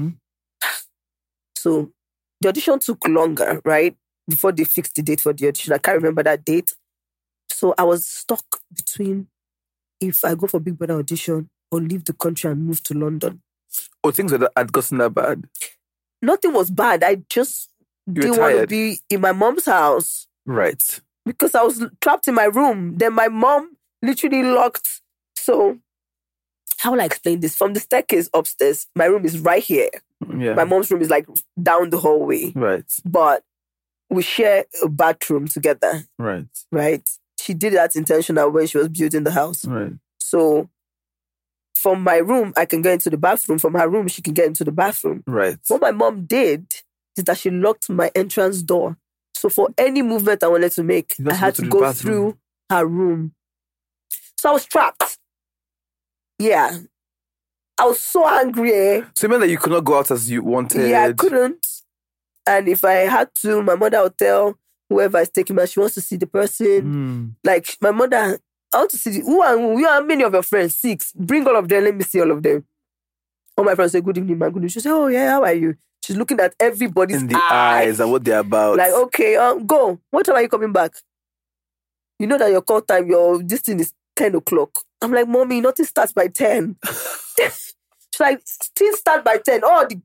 So the audition took longer, right? Before they fixed the date for the audition. I can't remember that date. So I was stuck between if I go for Big Brother audition or leave the country and move to London. Oh, things had gotten that bad? Nothing was bad. I just didn't want to be in my mom's house. Right. Because I was trapped in my room. Then my mom literally locked. So, how will I explain this? From the staircase upstairs, my room is right here. Yeah. My mom's room is like down the hallway. Right. But we share a bathroom together. Right. Right. She did that intentional when she was building the house. Right. So, from my room, I can get into the bathroom. From her room, she can get into the bathroom. Right. What my mom did is that she locked my entrance door. So for any movement I wanted to make, I had to go through her room. So I was trapped. Yeah. I was so angry. So you meant that you could not go out as you wanted? Yeah, I couldn't. And if I had to, my mother would tell whoever is taking me, she wants to see the person. Like, my mother, I want to see, who are many of your friends? 6. Bring all of them, let me see all of them. All my friends say, good evening, my goodness. She say, oh yeah, how are you? She's looking at everybody's in the eyes and what they're about. Like, okay, go. What time are you coming back? You know that your call time, this thing is 10 o'clock. I'm like, Mommy, nothing starts by 10. She's like, things start by 10.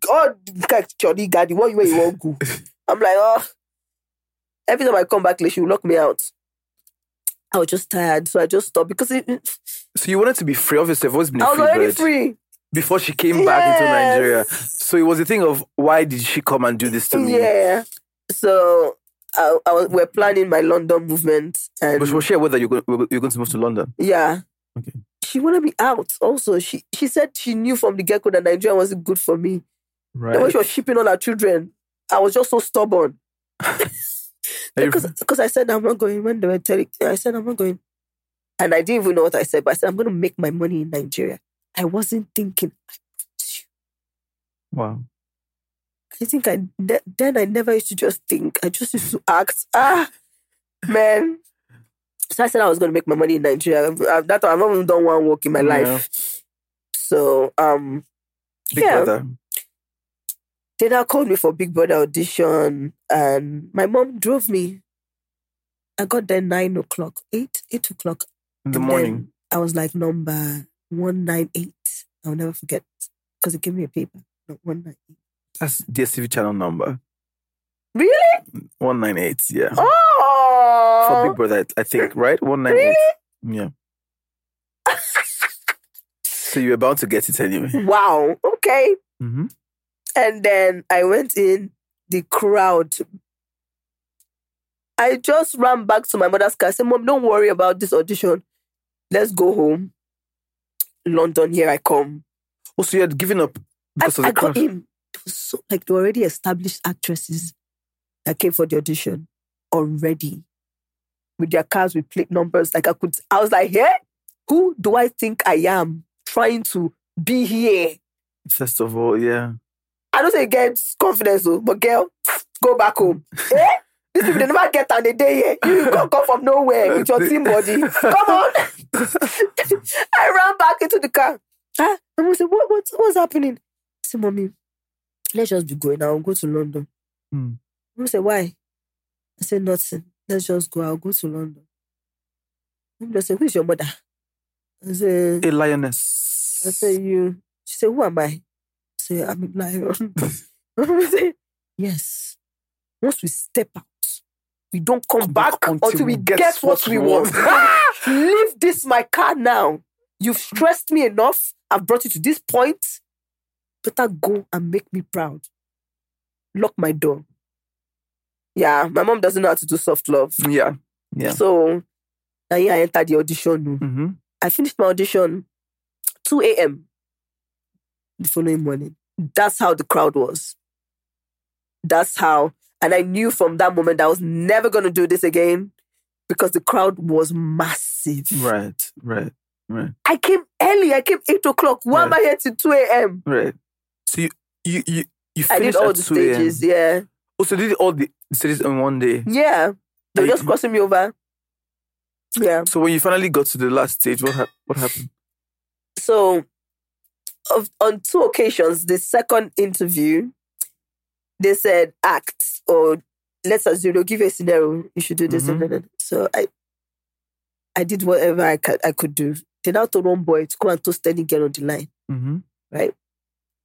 The gaddy, where you won't go. I'm like, oh. Every time I come back late, she will lock me out. I was just tired, so I just stopped because So you wanted to be free? Obviously, I've always been a free bird. I was already free. Before she came back into Nigeria. So it was a thing of, why did she come and do this to me? Yeah. So we're planning my London movement. And but was she aware that you're going to move to London? Yeah. Okay. She wanted me out also. She said she knew from the get-go that Nigeria wasn't good for me. Right. And when she was shipping all her children, I was just so stubborn. Because I said, I'm not going. When they were telling me, I said, I'm not going. And I didn't even know what I said, but I said, I'm going to make my money in Nigeria. I wasn't thinking, I promise you. Wow. I think then I never used to just think. I just used to act. Man. So I said I was going to make my money in Nigeria. That time, I've not even done one work in my life. So, Big Brother. They now called me for Big Brother audition, and my mom drove me. I got there 9 o'clock, 8 o'clock. In the morning. I was like number 198. I'll never forget, because it gave me a paper. No, 198. That's DSTV channel number. Really? 198, yeah. Oh! For Big Brother, I think, right? 198. Really? Yeah. So you were bound to get it anyway. Wow. Okay. Mm-hmm. And then I went in the crowd. I just ran back to my mother's car. I said, Mom, don't worry about this audition. Let's go home. London, here I come. Oh, so you had given up because of the got in. It was so, like, there were already established actresses that came for the audition already. With their cars with plate numbers. Like, I was like, hey, who do I think I am trying to be here? First of all, yeah. I don't say get confidence, though, but girl, go back home. Eh? These people, they never get on the day here. You come from nowhere with your team body. Come on. I ran back into the car. My mom said, what's happening? I said, Mommy, let's just be going. I'll go to London. Mom said, why? I said, nothing. Let's just go. I'll go to London. Mom just said, who's your mother? I said, a lioness. I said, you. She said, who am I? I said, I'm a lion. Mom said, yes. Once we step out, we don't come back until we get what we want. Leave this my car now. You've stressed me enough. I've brought you to this point. Better go and make me proud. Lock my door. Yeah, my mom doesn't know how to do soft love. Yeah. So, now I entered the audition. Mm-hmm. I finished my audition 2 a.m. the following morning. That's how the crowd was. That's how. And I knew from that moment that I was never going to do this again because the crowd was massive. Right. I came early. I came 8 o'clock. Why am I here till 2 a.m.? Right. So you finished I did all the stages, yeah. Oh, so you did all the stages in one day? Yeah. They were just crossing me over. Yeah. So when you finally got to the last stage, what happened? So on 2 occasions, the second interview, they said act, or let's assume they'll give you a scenario. You should do this. Mm-hmm. So I did whatever I could do. They now told one boy to come and toast any girl on the line. Mm-hmm. Right?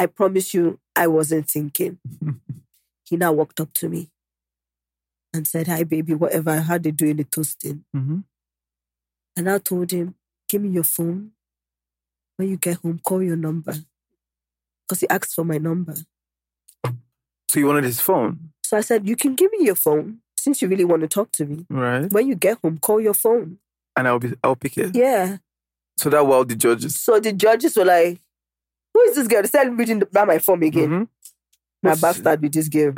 I promise you, I wasn't thinking. He now walked up to me and said, "Hi, baby, whatever, how they doing the toasting?" Mm-hmm. And I told him, "Give me your phone. When you get home, call your number." Because he asked for my number. So you wanted his phone? So I said, "You can give me your phone since you really want to talk to me. Right. When you get home, call your phone." And I'll pick it. Yeah. So that wowed the judges. So the judges were like, "Who is this girl?" They started reading about my phone again. Mm-hmm. My bastard with this girl.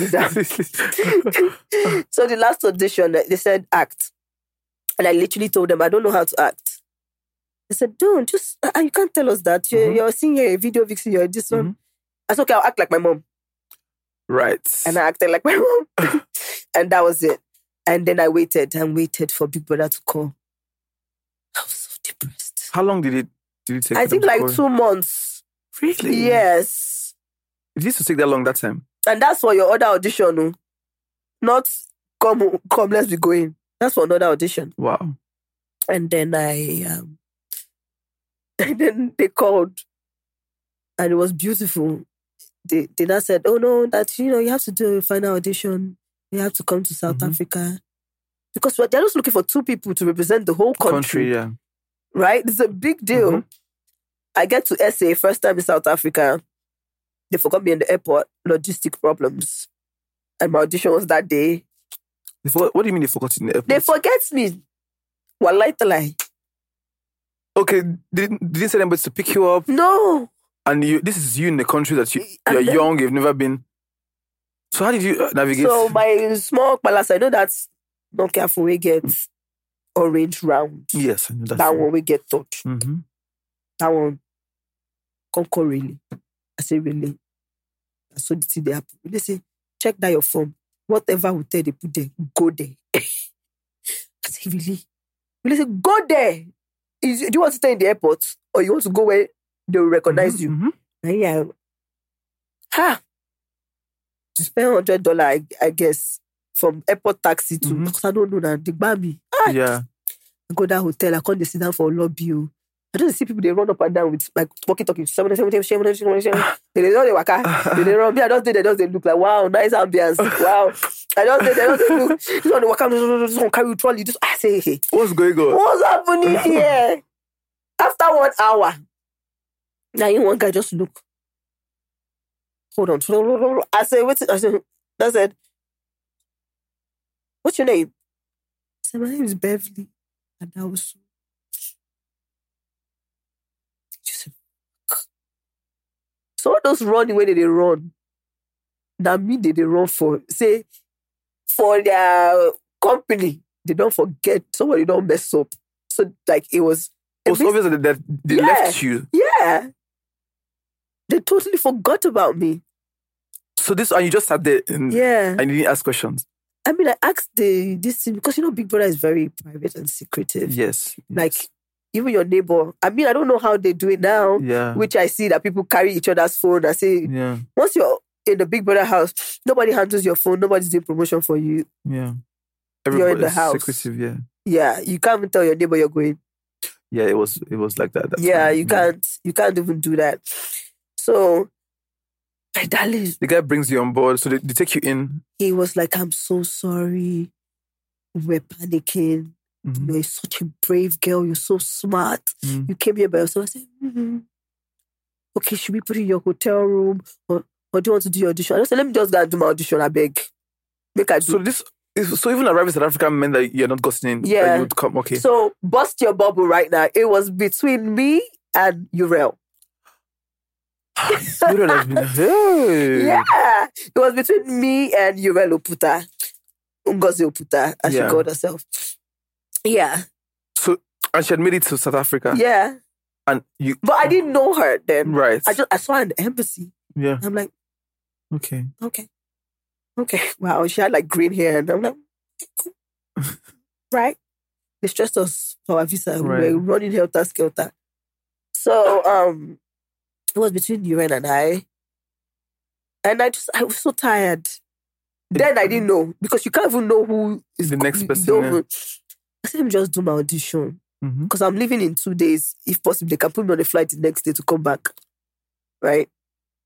So the last audition, they said act. And I literally told them, "I don't know how to act." They said, "Don't, just, you can't tell us that. You're seeing a video vixen, you're this one." Mm-hmm. I said, "Okay, I'll act like my mom." Right. And I acted like my mom. And that was it. And then I waited and waited for Big Brother to call. I was so depressed. How long did it take? I think like 2 months. Really? Yes. It used to take that long that time. And that's for your other audition, no? Not come, let's be going. That's for another audition. Wow. And then and then they called, and it was beautiful. They now said, "Oh no, that you have to do a final audition. You have to come to South Africa." Because they're just looking for 2 people to represent the whole country. Yeah. Right? It's a big deal. I get to SA, first time in South Africa. They forgot me in the airport, logistic problems. And my audition was that day. What do you mean they forgot you in the airport? They forget me. Wallahi talai. Okay, didn't say anybody to pick you up? No. And this is you in the country that you're young, you've never been. So how did you navigate? So my small palace, I know that's not careful, we get orange round. Yes, I know that one we get touch. Mm-hmm. That one, conquer really. I say really. I saw the thing they happen. They say, check that your form. Whatever hotel they put there, go there. I say, really? They say, go there. Do you want to stay in the airport or you want to go where they will recognize you? Mm-hmm. And yeah. Spend $100, I guess, from airport taxi to, because I don't know that, they buy me. Yeah. I go to that hotel, I can't sit down for a lobby. I don't see people, they run up and down with like walkie-talkie. They don't they waka. They run. I don't think they look like, wow, nice ambience. Wow. I don't think they look. This one, they waka, this one carry trolley. I say, hey. What's going on? What's happening here? After 1 hour, now one guy just look. Hold on. I say, wait. I said, what's your name? I said, my name is Beverly. And I was so. So all those running where they run, that mean they run for, say, for their company, they don't forget, somebody don't mess up. So, like, it was... It's obvious that they left you. Yeah. They totally forgot about me. So and you just sat there and you didn't ask questions? I mean, I asked this thing, because, Big Brother is very private and secretive. Yes. Like, even your neighbor, I mean, I don't know how they do it now, which I see that people carry each other's phone. I say, once you're in the Big Brother house, nobody handles your phone, nobody's doing promotion for you. Yeah. You're in the house. Secretive, yeah. Yeah, you can't even tell your neighbor you're going. Yeah, it was like that. You can't even do that. So, my darling. The guy brings you on board, so they take you in. He was like, I'm so sorry. We're panicking. Mm-hmm. You're such a brave girl. You're so smart. Mm-hmm. You came here by yourself. I said, okay, should we put in your hotel room? Or do you want to do your audition? I said, let me just go and do my audition, I beg. So even arriving in South Africa meant that you're not gossiping. Yeah. You would come, okay. So bust your bubble right now. It was between me and Urel. Urel has been, hey. Yeah. It was between me and Urel Oputa. Ngozi Oputa, as she called herself. Yeah. So, and she had made it to South Africa. Yeah. And you... But I didn't know her then. Right. I saw her in the embassy. Yeah. I'm like... Okay. Wow, she had like green hair. And I'm like... Okay, cool. Right? They stressed us for our visa. Right. We were running helter-skelter. So, it was between Uren and I. And I was so tired. Then I didn't know. Because you can't even know who is the next person. I said, let me just do my audition. Because I'm leaving in 2 days. If possible, they can put me on a flight the next day to come back. Right?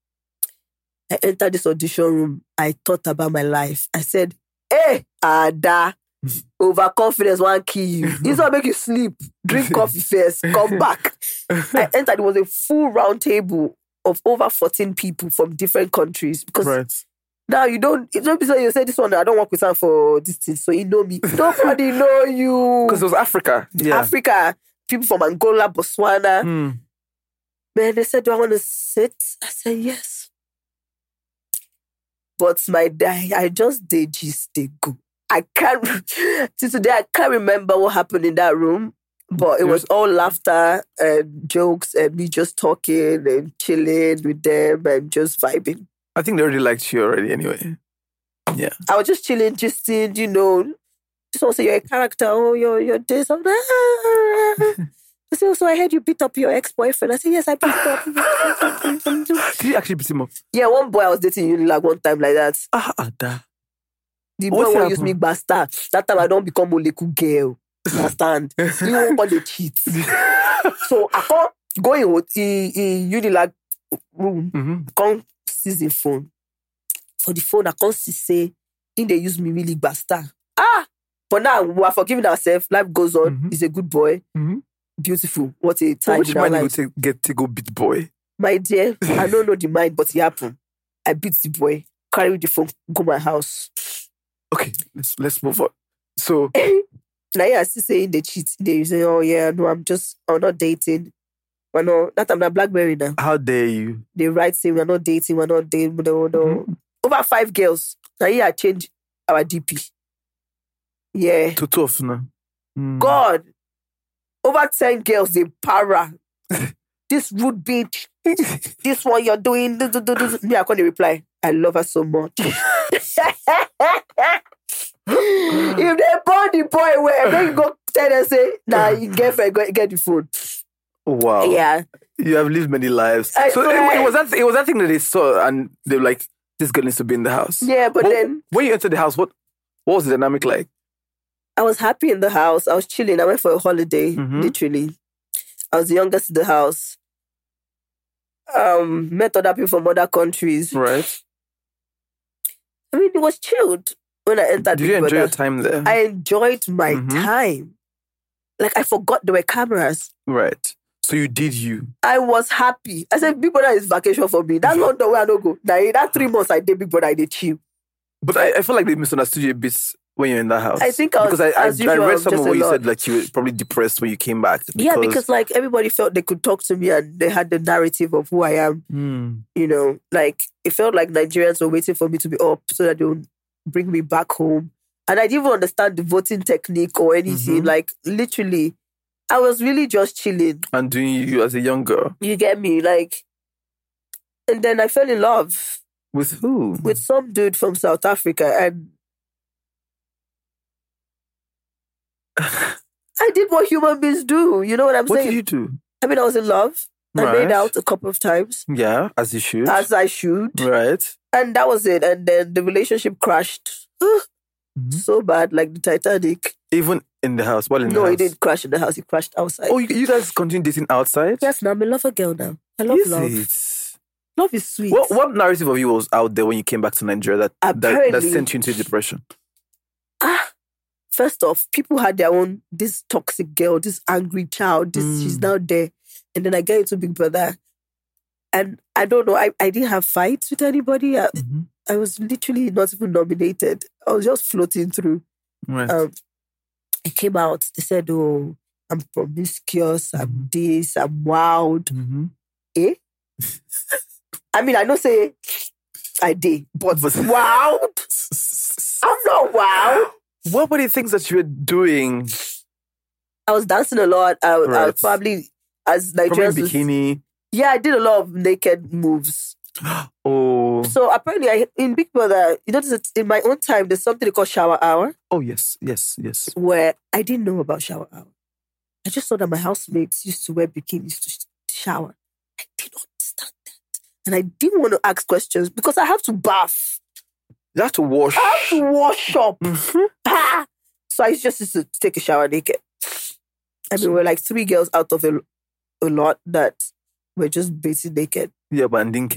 I entered this audition room. I thought about my life. I said, hey, Ada, overconfidence won't kill you. This will make you sleep. Drink coffee first. Come back. I entered. It was a full round table of over 14 people from different countries. Because now you don't be so you say this one, I don't work with her for this thing, so you know me. Nobody know you. Because it was Africa. Yeah. Africa. People from Angola, Botswana. Man, they said, do I want to sit? I said, yes. But my day, I just did just they go. I can't, till today, I can't remember what happened in that room, but it was all laughter and jokes and me just talking and chilling with them and just vibing. I think they already liked you already anyway. Yeah. I was just chilling, just just also you're a character, you're this, I'm like, I said, so I heard you beat up your ex-boyfriend. I said, yes, I beat up. Did you actually beat him up? Yeah, one boy I was dating you like one time like that. Ada. The boy won't use me bastard. That time I don't become Moleku girl. Understand? You won't want to cheat. So I can't go in Unilag room. I can't see the phone. For the phone, I can't say, they use me really bastard. For now, we are forgiving ourselves. Life goes on. He's a good boy. Beautiful. What a time. Which man you get to go beat boy? My dear, I don't know the mind, but it happened. I beat the boy, carry the phone, go my house. Okay, let's move on. So now I still saying they cheat. They say, oh yeah, no, I'm not dating. But no, that I'm not BlackBerry now. How dare you? They write saying we're not dating. No. Over 5 girls. Now I change our DP. Yeah. Too tough now. God. Over 10 girls, they para. This rude bitch. This one you're doing. Me, I can't reply. I love her so much. If they born the boy where then you go tell them say, nah, you get the phone. Wow. Yeah. You have lived many lives. It was that thing that they saw and they were like, this girl needs to be in the house. Yeah, but then when you entered the house, what was the dynamic like? I was happy in the house. I was chilling. I went for a holiday, literally. I was the youngest in the house. Met other people from other countries. Right. I mean, it was chilled when I entered. Did you enjoy your time there? I enjoyed my time. Like, I forgot there were cameras. Right. So you did you. I was happy. I said, Big Brother is vacation for me. That's not the way I don't go. Now, in that 3 months I did Big Brother, I did chill. But I feel like they misunderstood you a bit when you're in that house. I think I was, because I read somewhere where you said like you were probably depressed when you came back. Because like everybody felt they could talk to me and they had the narrative of who I am. You know, like it felt like Nigerians were waiting for me to be up so that they would bring me back home. And I didn't even understand the voting technique or anything. Like literally, I was really just chilling. And doing you as a young girl. You get me? Like, and then I fell in love. With who? With some dude from South Africa. And I did what human beings do. You know what I'm saying? What did you do? I mean, I was in love. I made out a couple of times. Yeah, as you should. As I should. Right. And that was it. And then the relationship crashed. So bad, like the Titanic. Even in the house? While in the house? No, it didn't crash in the house. It crashed outside. Oh, you guys continue dating outside? Yes, now I'm in love with a girl now. I love love. Love is sweet. What narrative of you was out there when you came back to Nigeria that sent you into depression? First off, people had their own, this toxic girl, this angry child, she's now there. And then I get into Big Brother. And I don't know, I didn't have fights with anybody. I was literally not even nominated. I was just floating through. Right. I came out, they said, oh, I'm promiscuous, I'm this, I'm wild. Eh? I mean, I don't say I did, but wild? I'm not wild. What were the things that you were doing? I was dancing a lot. I was probably, as Nigerians... Probably bikini. Yeah, I did a lot of naked moves. Oh. So apparently, in Big Brother, you notice that in my own time, there's something called shower hour. Oh, yes. Where I didn't know about shower hour. I just saw that my housemates used to wear bikinis to shower. I didn't understand that. And I didn't want to ask questions because I have to bath. You have to wash. I have to wash up. So I just used to take a shower naked. I mean, we're like 3 girls out of a lot that were just basically naked. Yeah, but I didn't care.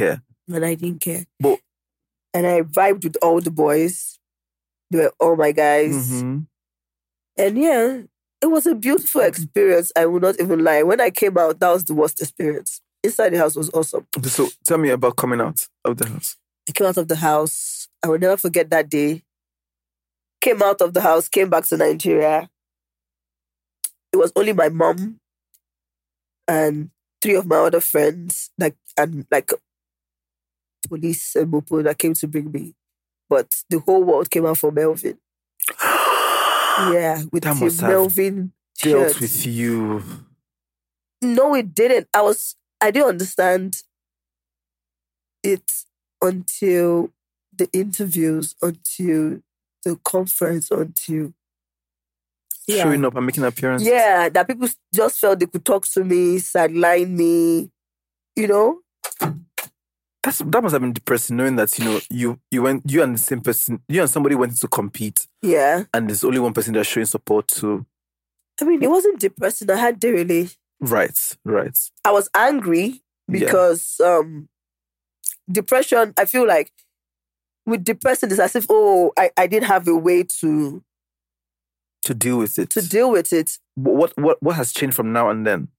And I didn't care. But, and I vibed with all the boys. They were all my guys. Mm-hmm. And yeah, it was a beautiful experience. I will not even lie. When I came out, that was the worst experience. Inside the house was awesome. So tell me about coming out of the house. I came out of the house. I will never forget that day. Came out of the house, came back to Nigeria. It was only my mom and 3 of my other friends, and police and Mopo that came to bring me. But the whole world came out for Melvin. Yeah, with Team Melvin dealt shirt. with you. No, it didn't. I didn't understand it until the interviews, until the conference, until showing up and making appearances. Yeah, that people just felt they could talk to me, sideline me, you know. That must have been depressing, knowing that you and the same person, you and somebody went to compete. Yeah, and there's only one person that's showing support to. I mean, it wasn't depressing. I had to really. Right. I was angry because depression. I feel like with depression, it's as if I didn't have a way to deal with it. What has changed from now and then?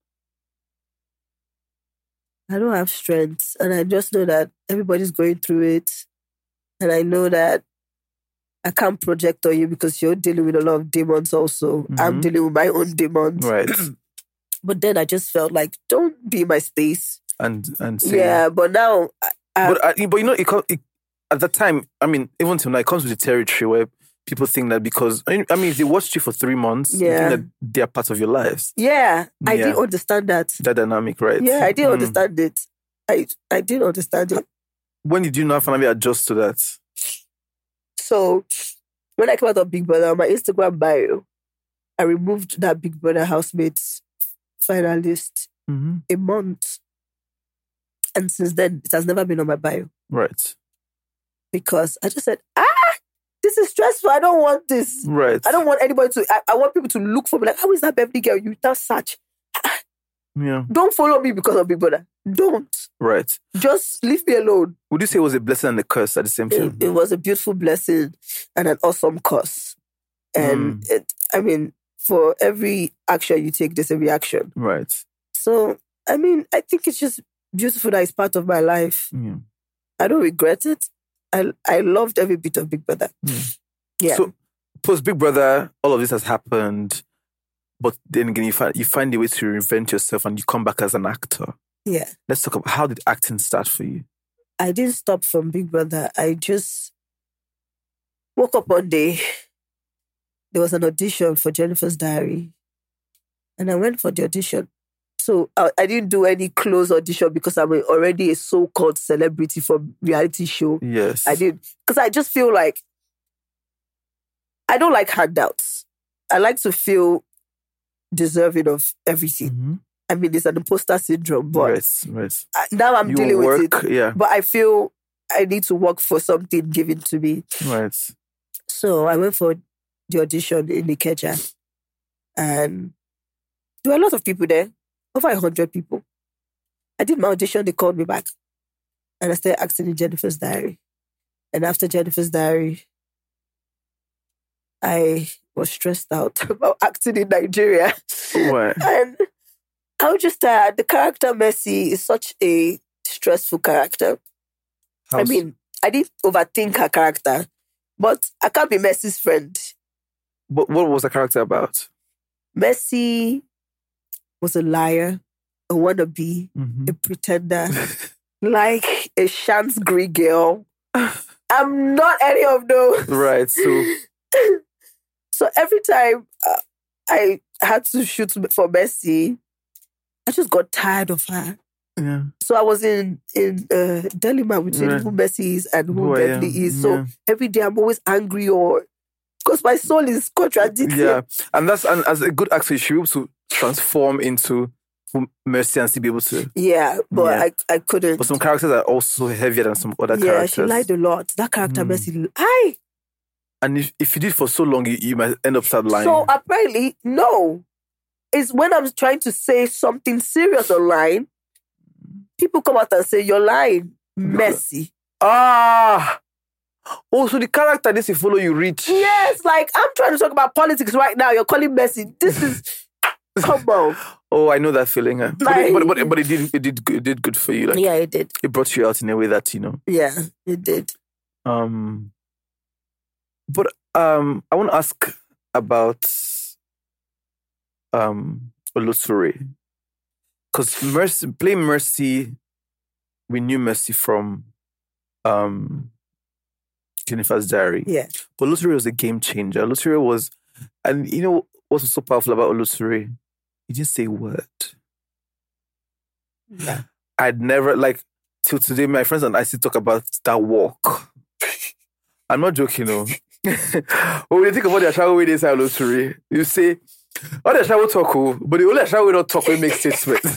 I don't have strength, and I just know that everybody's going through it, and I know that I can't project on you because you're dealing with a lot of demons also. Mm-hmm. I'm dealing with my own demons. Right. But then I just felt like, don't be in my space. And yeah, but now... But at that time, I mean, even till now, it comes with the territory where people think that because... I mean, if they watched you for 3 months, you think that they're part of your lives. Yeah, I didn't understand that. That dynamic, right? Yeah, I didn't understand it. I didn't understand it. When did you now finally adjust to that? So, when I came out of Big Brother, on my Instagram bio, I removed that Big Brother housemates finalist a month. And since then, it has never been on my bio. Right. Because I just said, this is stressful. I don't want this. Right. I don't want anybody to... I want people to look for me like, how is that Beverly girl? You now search. Yeah. Don't follow me because of Big Brother. Don't. Right. Just leave me alone. Would you say it was a blessing and a curse at the same time? It was a beautiful blessing and an awesome curse. And for every action you take, there's a reaction. Right. So, I mean, I think it's just beautiful that it's part of my life. Yeah. I don't regret it. I loved every bit of Big Brother. Yeah. So, post Big Brother, all of this has happened. But then again, you find a way to reinvent yourself and you come back as an actor. Yeah. Let's talk about how did acting start for you? I didn't stop from Big Brother. I just woke up one day. There was an audition for Jennifer's Diary. And I went for the audition. So I didn't do any close audition because I'm already a so-called celebrity for reality show. Yes. I did. Because I just feel like I don't like handouts. I like to feel deserving of everything. Mm-hmm. I mean, it's an imposter syndrome, but right. Now I'm dealing with it. Yeah. But I feel I need to work for something given to me. Right. So I went for the audition in Ikeja, and there were a lot of people there, over 100 people. I did my audition, they called me back, and I started acting in Jennifer's Diary. And after Jennifer's Diary, I was stressed out about acting in Nigeria. Why? And I was just tired. The character Mercy is such a stressful character. I mean, I didn't overthink her character, but I can't be Mercy's friend. But what was the character about? Mercy was a liar, a wannabe, a pretender, like a chance grey girl. I'm not any of those. Right, So every time I had to shoot for Mercy, I just got tired of her. Yeah. So I was in dilemma between who Mercy is and who Beverly is. So every day I'm always angry because my soul is contradicting. Yeah, and as a good actor, you should be able to transform into Mercy and still be able to. Yeah, but I couldn't. But some characters are also heavier than some other characters. Yeah, she lied a lot. That character Mercy, And if you did for so long, you might end up start lying. So apparently, no. It's when I'm trying to say something serious online, people come out and say, you're lying. Mercy. Ah. Oh, so the character this will follow you reach. Yes, like I'm trying to talk about politics right now. You're calling Mercy. This is come on. Oh, I know that feeling. But it did good for you. Like, yeah, it did. It brought you out in a way that, Yeah, it did. But I want to ask about Olosore. Because playing Mercy, we knew Mercy from Jennifer's Diary. Yeah. But Olosore was a game changer. Olosore was, and you know what was so powerful about Olosore? He didn't say a word. Yeah. I'd never, like, till today, my friends and I still talk about that walk. I'm not joking, no. When you think about the shower way they say Olosore, you say, oh, the shower talk, but the only shower not talk will make statements.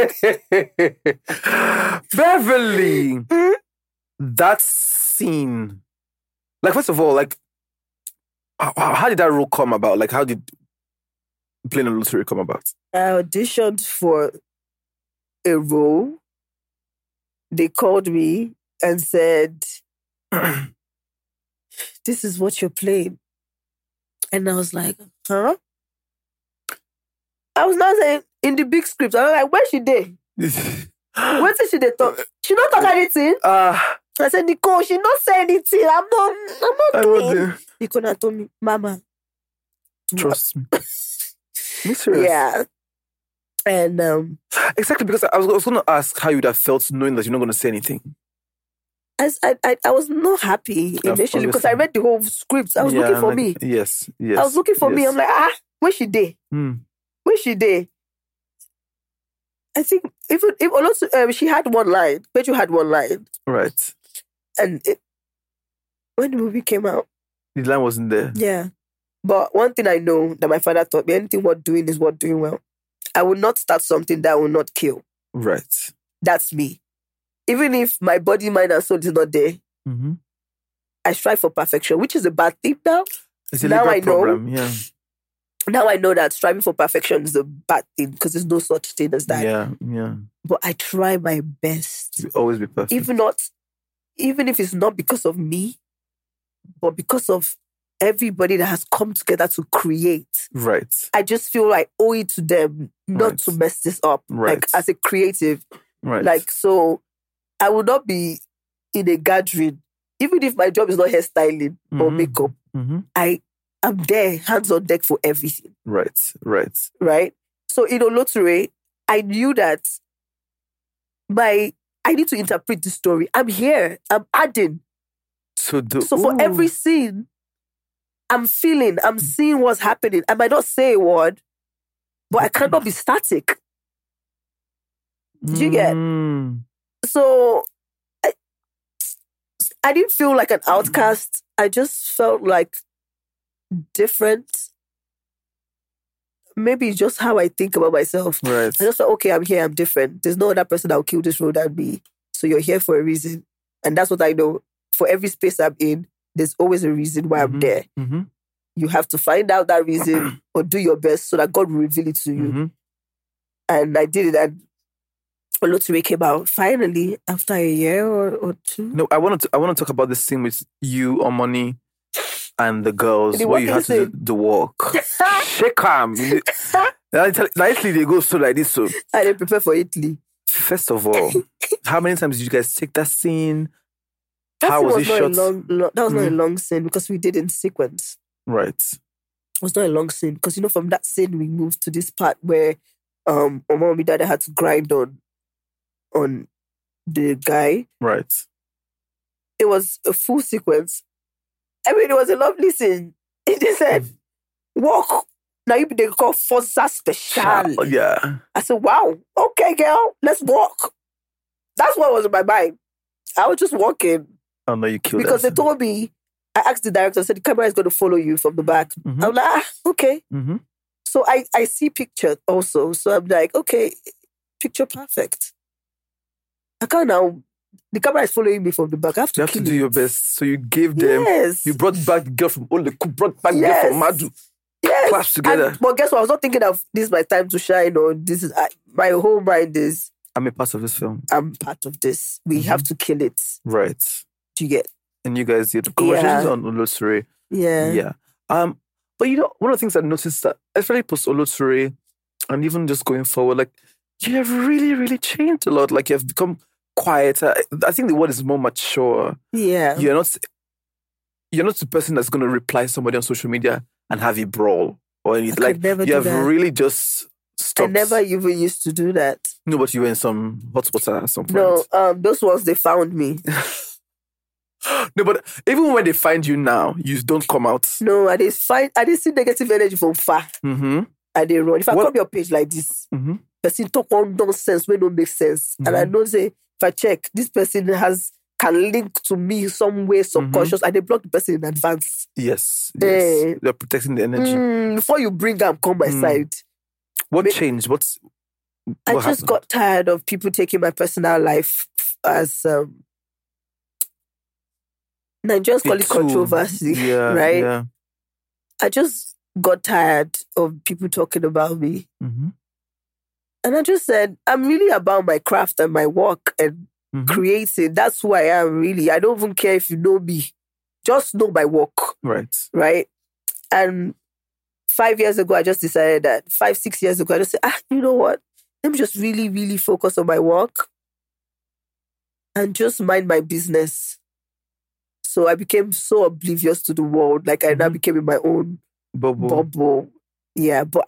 Beverly, that scene, like, first of all, like, how did that role come about? Like, how did playing Olosore come about? I auditioned for a role. They called me and said, this is what you're playing. And I was like, huh? I was not saying in the big script. I was like, where she dey? Where did she dey talk? She not talk anything. I said, Nicole, she not say anything. I'm not doing. Nicole told me, Mama. Trust me. Be serious. Yeah. And exactly, because I was going to ask how you would have felt knowing that you're not going to say anything. I was not happy initially because I read the whole script. I was looking for me. Yes. I was looking for me. I'm like, where she dey? Where she dey? I think if she had one line. Peju had one line. Right. And when the movie came out, the line wasn't there. Yeah. But one thing I know that my father taught me, anything worth doing is worth doing well. I will not start something that will not kill. Right. That's me. Even if my body, mind, and soul is not there, I strive for perfection, which is a bad thing now. It's a liberal problem, yeah. Now I know that striving for perfection is a bad thing because there's no such thing as that. Yeah. But I try my best. To always be perfect. Even if it's not because of me, but because of everybody that has come together to create. Right. I just feel like I owe it to them not to mess this up. Right. Like as a creative. Right. Like, so I would not be in a gathering, even if my job is not hairstyling or makeup. I'm there, hands on deck for everything. Right. So in Olosore, I knew that I need to interpret the story. I'm here. I'm adding. So for every scene, I'm seeing what's happening. I might not say a word, but I cannot be static. Did you get? So I didn't feel like an outcast. I just felt like different. Maybe it's just how I think about myself. Right. I just thought, okay, I'm here, I'm different. There's no other person that will kill this role than me. So you're here for a reason. And that's what I know. For every space I'm in, there's always a reason why I'm there. You have to find out that reason or do your best so that God will reveal it to you. And I did it. And Olosore came out finally after a year or two. No, I want to talk about this scene with you, Omoni, and the girls where you had to do the walk. Shake them. Italy, they go so like this. So I didn't prepare for Italy. First of all, how many times did you guys take that scene? How was it shot? That was not a long scene because we did in sequence. Right. It was not a long scene because, from that scene we moved to this part where Omami Dada had to grind on the guy. Right. It was a full sequence. I mean, it was a lovely scene. They said, walk. Now you they call Forza Special. Yeah. I said, wow, okay, girl, let's walk. That's what was in my mind. I was just walking. Oh, no, you killed because they told me, I asked the director, I said, the camera is going to follow you from the back. I'm like, okay. So I see picture also. So I'm like, okay, picture perfect. I can't now. The camera is following me from the back. I have to You have to do your best. So you gave them. Yes. You brought back the girl from Oleku, brought back the girl from Madu. Yes. Claps together. But guess what? I was not thinking of this is my time to shine or this is my whole mind is I'm a part of this film. I'm part of this. We have to kill it. Right. Do you get? And you guys did. Congratulations on Oloture. Yeah. Yeah. But one of the things I noticed that, especially post Oloture, and even just going forward, like, you have really, really changed a lot. Like, you have become quieter. I think the word is more mature. Yeah. You're not the person that's going to reply somebody on social media and have a brawl or anything. Like, you have really just stopped. I never even used to do that. No, but you were in some hotspots at some point. No, those ones, they found me. No, but even when they find you now, you don't come out. No, I did see negative energy from far. Mm-hmm. I did run. If I come your page like this, person talk one nonsense when don't make sense. And I know, say, if I check, this person can link to me some way subconscious, and they block the person in advance. Yes. They're protecting the energy. Before you bring them, come my side. What changed? I just got tired of people taking my personal life as Nigerians call it controversy, right? Yeah. I just got tired of people talking about me. Mm-hmm. And I just said, I'm really about my craft and my work and creating. That's who I am, really. I don't even care if you know me. Just know my work. Right? And 5 years ago, I just decided that. 5-6 years ago, I just said, you know what? Let me just really, really focus on my work and just mind my business. So I became so oblivious to the world. Like, I now became in my own bubble. Yeah, but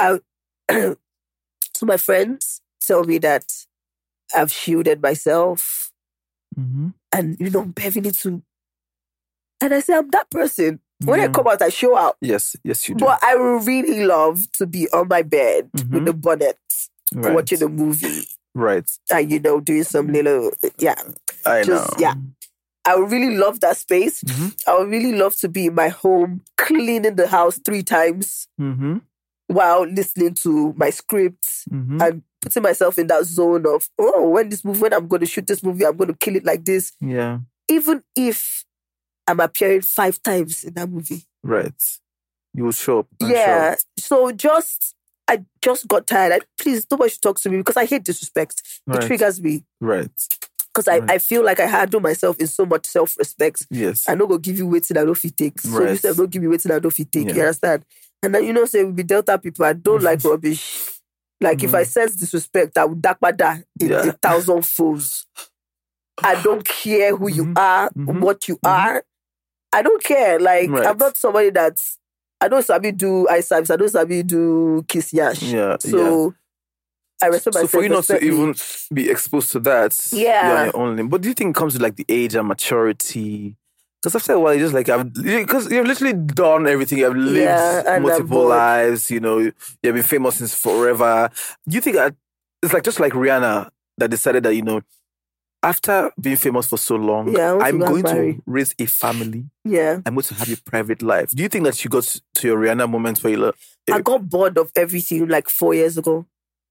so my friends tell me that I've shielded myself. And, Bev, you need to... And I say, I'm that person. When I come out, I show out. Yes, you do. But I would really love to be on my bed with the bonnet, watching a movie. Right. And, doing some little... Yeah. I know. Yeah. I would really love that space. I would really love to be in my home, cleaning the house 3 times while listening to my scripts and putting myself in that zone of, when I'm going to shoot this movie, I'm going to kill it like this. Yeah. Even if I'm appearing 5 times in that movie. Right. You will show up. Yeah. So I just got tired. Please, nobody should talk to me because I hate disrespect. It triggers me. Right. Because I feel like I handle myself in so much self-respect. Yes. I don't go give you waiting I don't fit take. So you say, don't give me waiting I don't fit take. You understand? And then, say, we be Delta people, I don't like rubbish. Like, if I sense disrespect, I would dakbada in 1,000 folds. I don't care who you are, what you are. I don't care. Like, I'm not somebody that's... I don't sabi do eye service. I don't sabi do kiss yash. Yeah. So... I respect myself. So for you not to even be exposed to that, you're on your own lane. But do you think it comes with like the age and maturity? Because after a while, you're just like, because you've literally done everything. You've lived multiple lives. You've been famous since forever. Do you think that it's like just like Rihanna that decided that after being famous for so long, I'm going to raise a family. Yeah, I'm going to have a private life. Do you think that you got to your Rihanna moment where I got bored of everything like 4 years ago?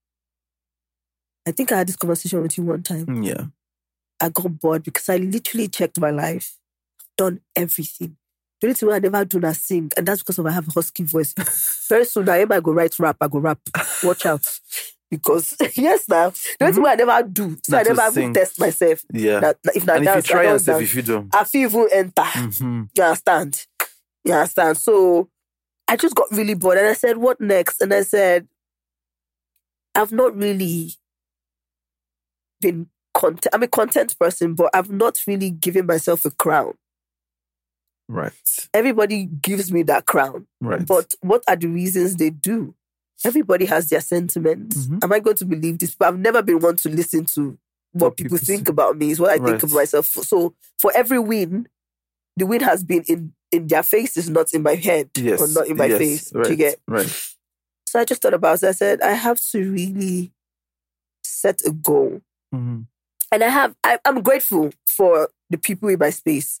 I think I had this conversation with you one time. Yeah. I got bored because I literally checked my life. Done everything. The only thing I never do is sing. And that's because I have a husky voice. Very soon, I go write rap. I go rap. Watch out. Because, yes, now. The only thing I never do. So I never even test myself. Yeah. If you try yourself, if you don't. I feel even enter. You understand? So I just got really bored. And I said, what next? And I said, I've not really... I'm a content person, but I've not really given myself a crown. Right. Everybody gives me that crown. Right. But what are the reasons they do? Everybody has their sentiments. Am I going to believe this? But I've never been one to listen to what people think about me. Is what I think of myself. So for every win, the win has been in their faces, not in my head or not in my face. Right. Do you get? Right. So I just thought about it. I said, I have to really set a goal. And I'm grateful for the people in my space.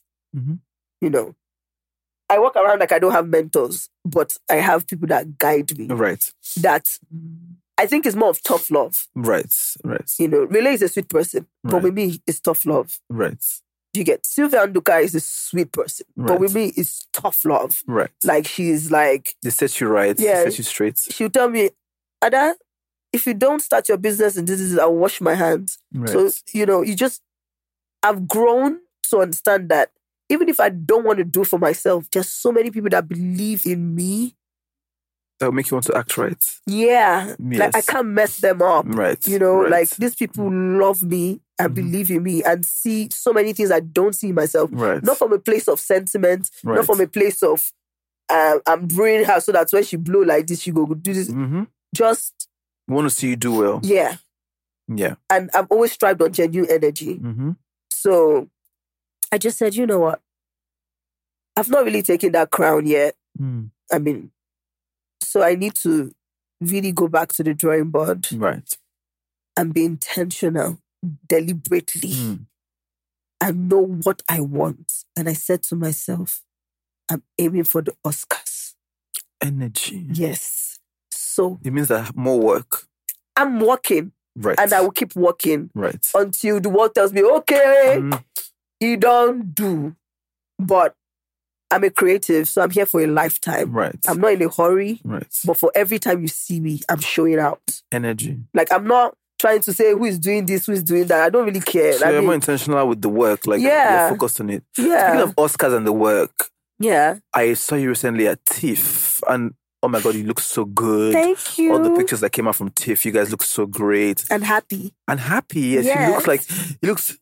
I walk around like I don't have mentors, but I have people that guide me. Right. That I think is more of tough love. Right. Relay is a sweet person, but with me, it's tough love. Right. You get Sylvia Nduka is a sweet person, but with me, it's tough love. Right. Like she's like... They set you right. They set you straight. She'll tell me, Ada, if you don't start your business and this, I'll wash my hands. Right. So, I've grown to understand that even if I don't want to do for myself, there's so many people that believe in me. That'll make you want to act right. Yeah. Yes. Like, I can't mess them up. Right. Right. Like, these people love me and believe in me and see so many things I don't see in myself. Right. Not from a place of sentiment, not from a place of, I'm bringing her so that when she blow like this, she go do this. Just... want to see you do well. Yeah. Yeah. And I've always strived on genuine energy. So I just said, you know what? I've not really taken that crown yet. I mean, so I need to really go back to the drawing board. Right. And be intentional, deliberately, and know what I want. And I said to myself, I'm aiming for the Oscars. Energy. Yes. So it means that more work. I'm working. Right. And I will keep working. Right. Until the world tells me, okay, you don't do. But I'm a creative, so I'm here for a lifetime. Right. I'm not in a hurry. Right. But for every time you see me, I'm showing out. Energy. Like, I'm not trying to say who is doing this, who is doing that. I don't really care. So you're more intentional with the work. Like, you're focused on it. Yeah. Speaking of Oscars and the work, yeah, I saw you recently at TIFF, and oh my God, you look so good. Thank you. All the pictures that came out from TIFF, you guys look so great. And happy. Yes. She looks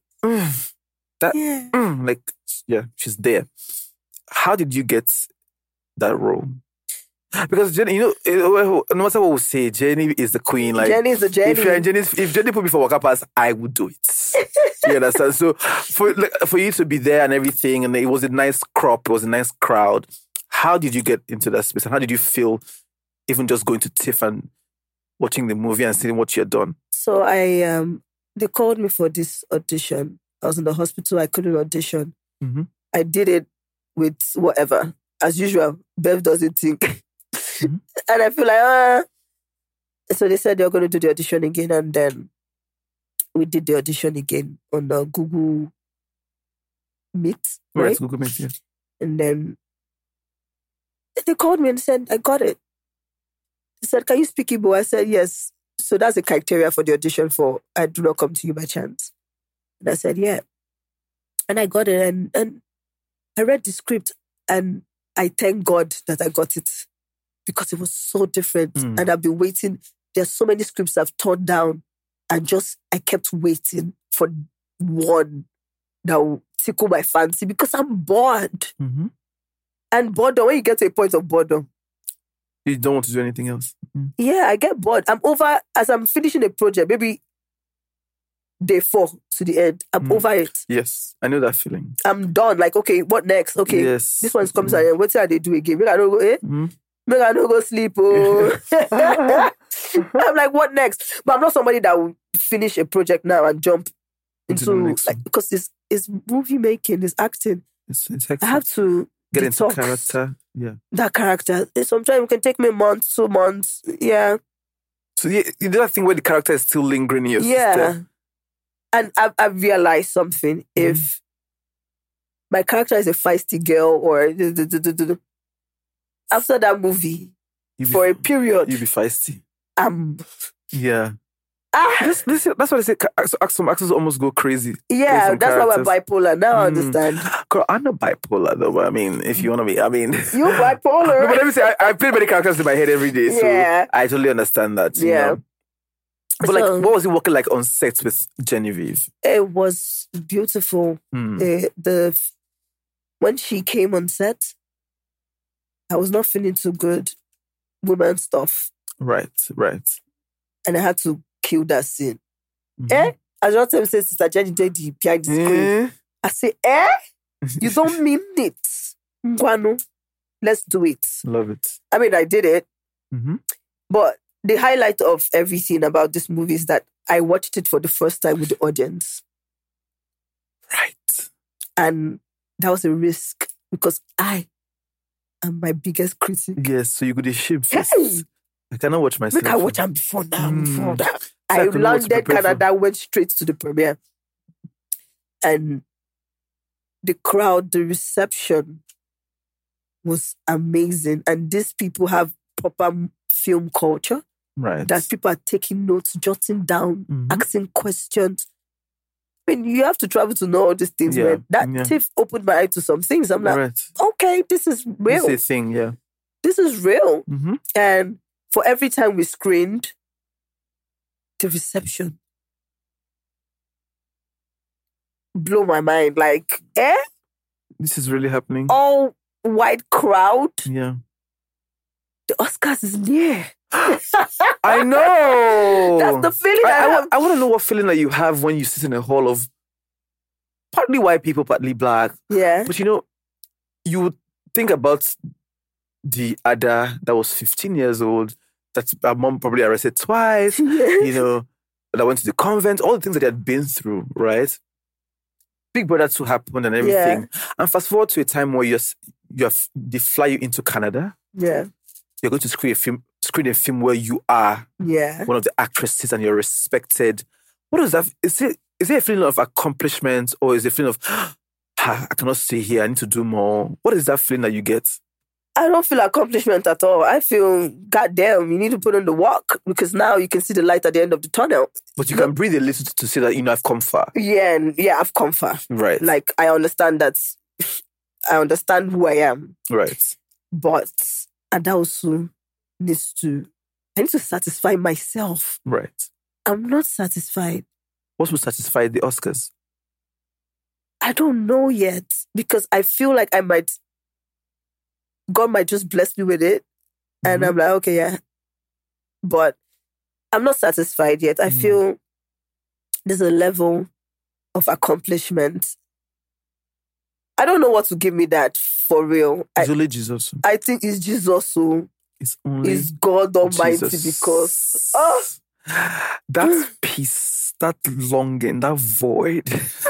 she's there. How did you get that role? Because Jenny, no matter what we say, Jenny is the queen. Like, Jenny is the Jenny. If Jenny put me for Waka Pass, I would do it. You understand? So for you to be there and everything, and it was a nice crop, it was a nice crowd. How did you get into that space, and how did you feel, even just going to TIFF and watching the movie and seeing what you had done? So they called me for this audition. I was in the hospital. I couldn't audition. I did it with whatever. As usual, Bev doesn't think. And I feel like, So they said they were going to do the audition again. And then we did the audition again on the Google Meet. Right? Google Meet, yeah. And then they called me and said, I got it. They said, can you speak Igbo? I said, yes. So that's the criteria for the audition for I Do Not Come to You by Chance. And I said, yeah. And I got it. And I read the script and I thank God that I got it because it was so different. And I've been waiting. There's so many scripts I've turned down and I kept waiting for one that will tickle my fancy because I'm bored. And boredom, when you get to a point of boredom, you don't want to do anything else. Yeah, I get bored. I'm over, as I'm finishing a project, maybe day 4 to the end. I'm over it. Yes, I know that feeling. I'm done. Like, okay, what next? Okay, yes. This one's coming out. What shall they do again? Maybe I don't go, Maybe I don't go sleep. Oh. I'm like, what next? But I'm not somebody that will finish a project now and jump into because it's movie making, it's acting. It's I have to get into character. Yeah. That character. Sometimes it can take me months, 2 months. Yeah. So you do that thing where the character is still lingering in your system. And I've realized something. If my character is a feisty girl or after that movie, for a period, you'll be feisty. Yeah. That's what I say. Some actors almost go crazy. Yeah, that's why we're bipolar. Now I understand. Girl, I'm not bipolar though, but I mean, if you want to be, I mean... You're bipolar. No, but let me say, I play many characters in my head every day, so I totally understand that. You know? But like, what was it working like on set with Genevieve? It was beautiful. When she came on set, I was not feeling too good. Women stuff. Right. And I had to kill that scene. I just tell say, Sister Jenny did the behind the screen. I say, you don't mean it. Ngwano, let's do it. Love it. I mean, I did it. But the highlight of everything about this movie is that I watched it for the first time with the audience. Right. And that was a risk because I am my biggest critic. Yes, so you could ship first. I cannot watch myself. I watch them before now. Before that. I landed Canada, went straight to the premiere. And the crowd, the reception was amazing. And these people have proper film culture. Right. That people are taking notes, jotting down, asking questions. I mean, you have to travel to know all these things, man. That TIFF opened my eye to some things. I'm like, okay, this is real. This is a thing, yeah. This is real. And for every time we screened, the reception blew my mind. Like, this is really happening. All white crowd. Yeah. The Oscars is near. I know. That's the feeling I want to know what feeling that you have when you sit in a hall of partly white people, partly black. Yeah. But you would think about the Ada that was 15 years old, that her mom probably arrested twice, that went to the convent, all the things that they had been through, right? Big Brother 2 happened and everything. Yeah. And fast forward to a time where they fly you into Canada. Yeah. You're going to screen a film where you are one of the actresses and you're respected. What is that? Is it a feeling of accomplishment, or is it a feeling of, I cannot stay here, I need to do more? What is that feeling that you get? I don't feel accomplishment at all. I feel, goddamn, you need to put on the work, because now you can see the light at the end of the tunnel. But you can breathe a little to see that, I've come far. Yeah, I've come far. Right. Like, I understand who I am. Right. But, and that also I need to satisfy myself. Right. I'm not satisfied. What would satisfy the Oscars? I don't know yet, because I feel like God might just bless me with it. And I'm like, okay, yeah. But I'm not satisfied yet. I feel there's a level of accomplishment. I don't know what to give me that for real. It's only Jesus. I think it's Jesus who is God Almighty, Jesus. because that peace, that longing, that void.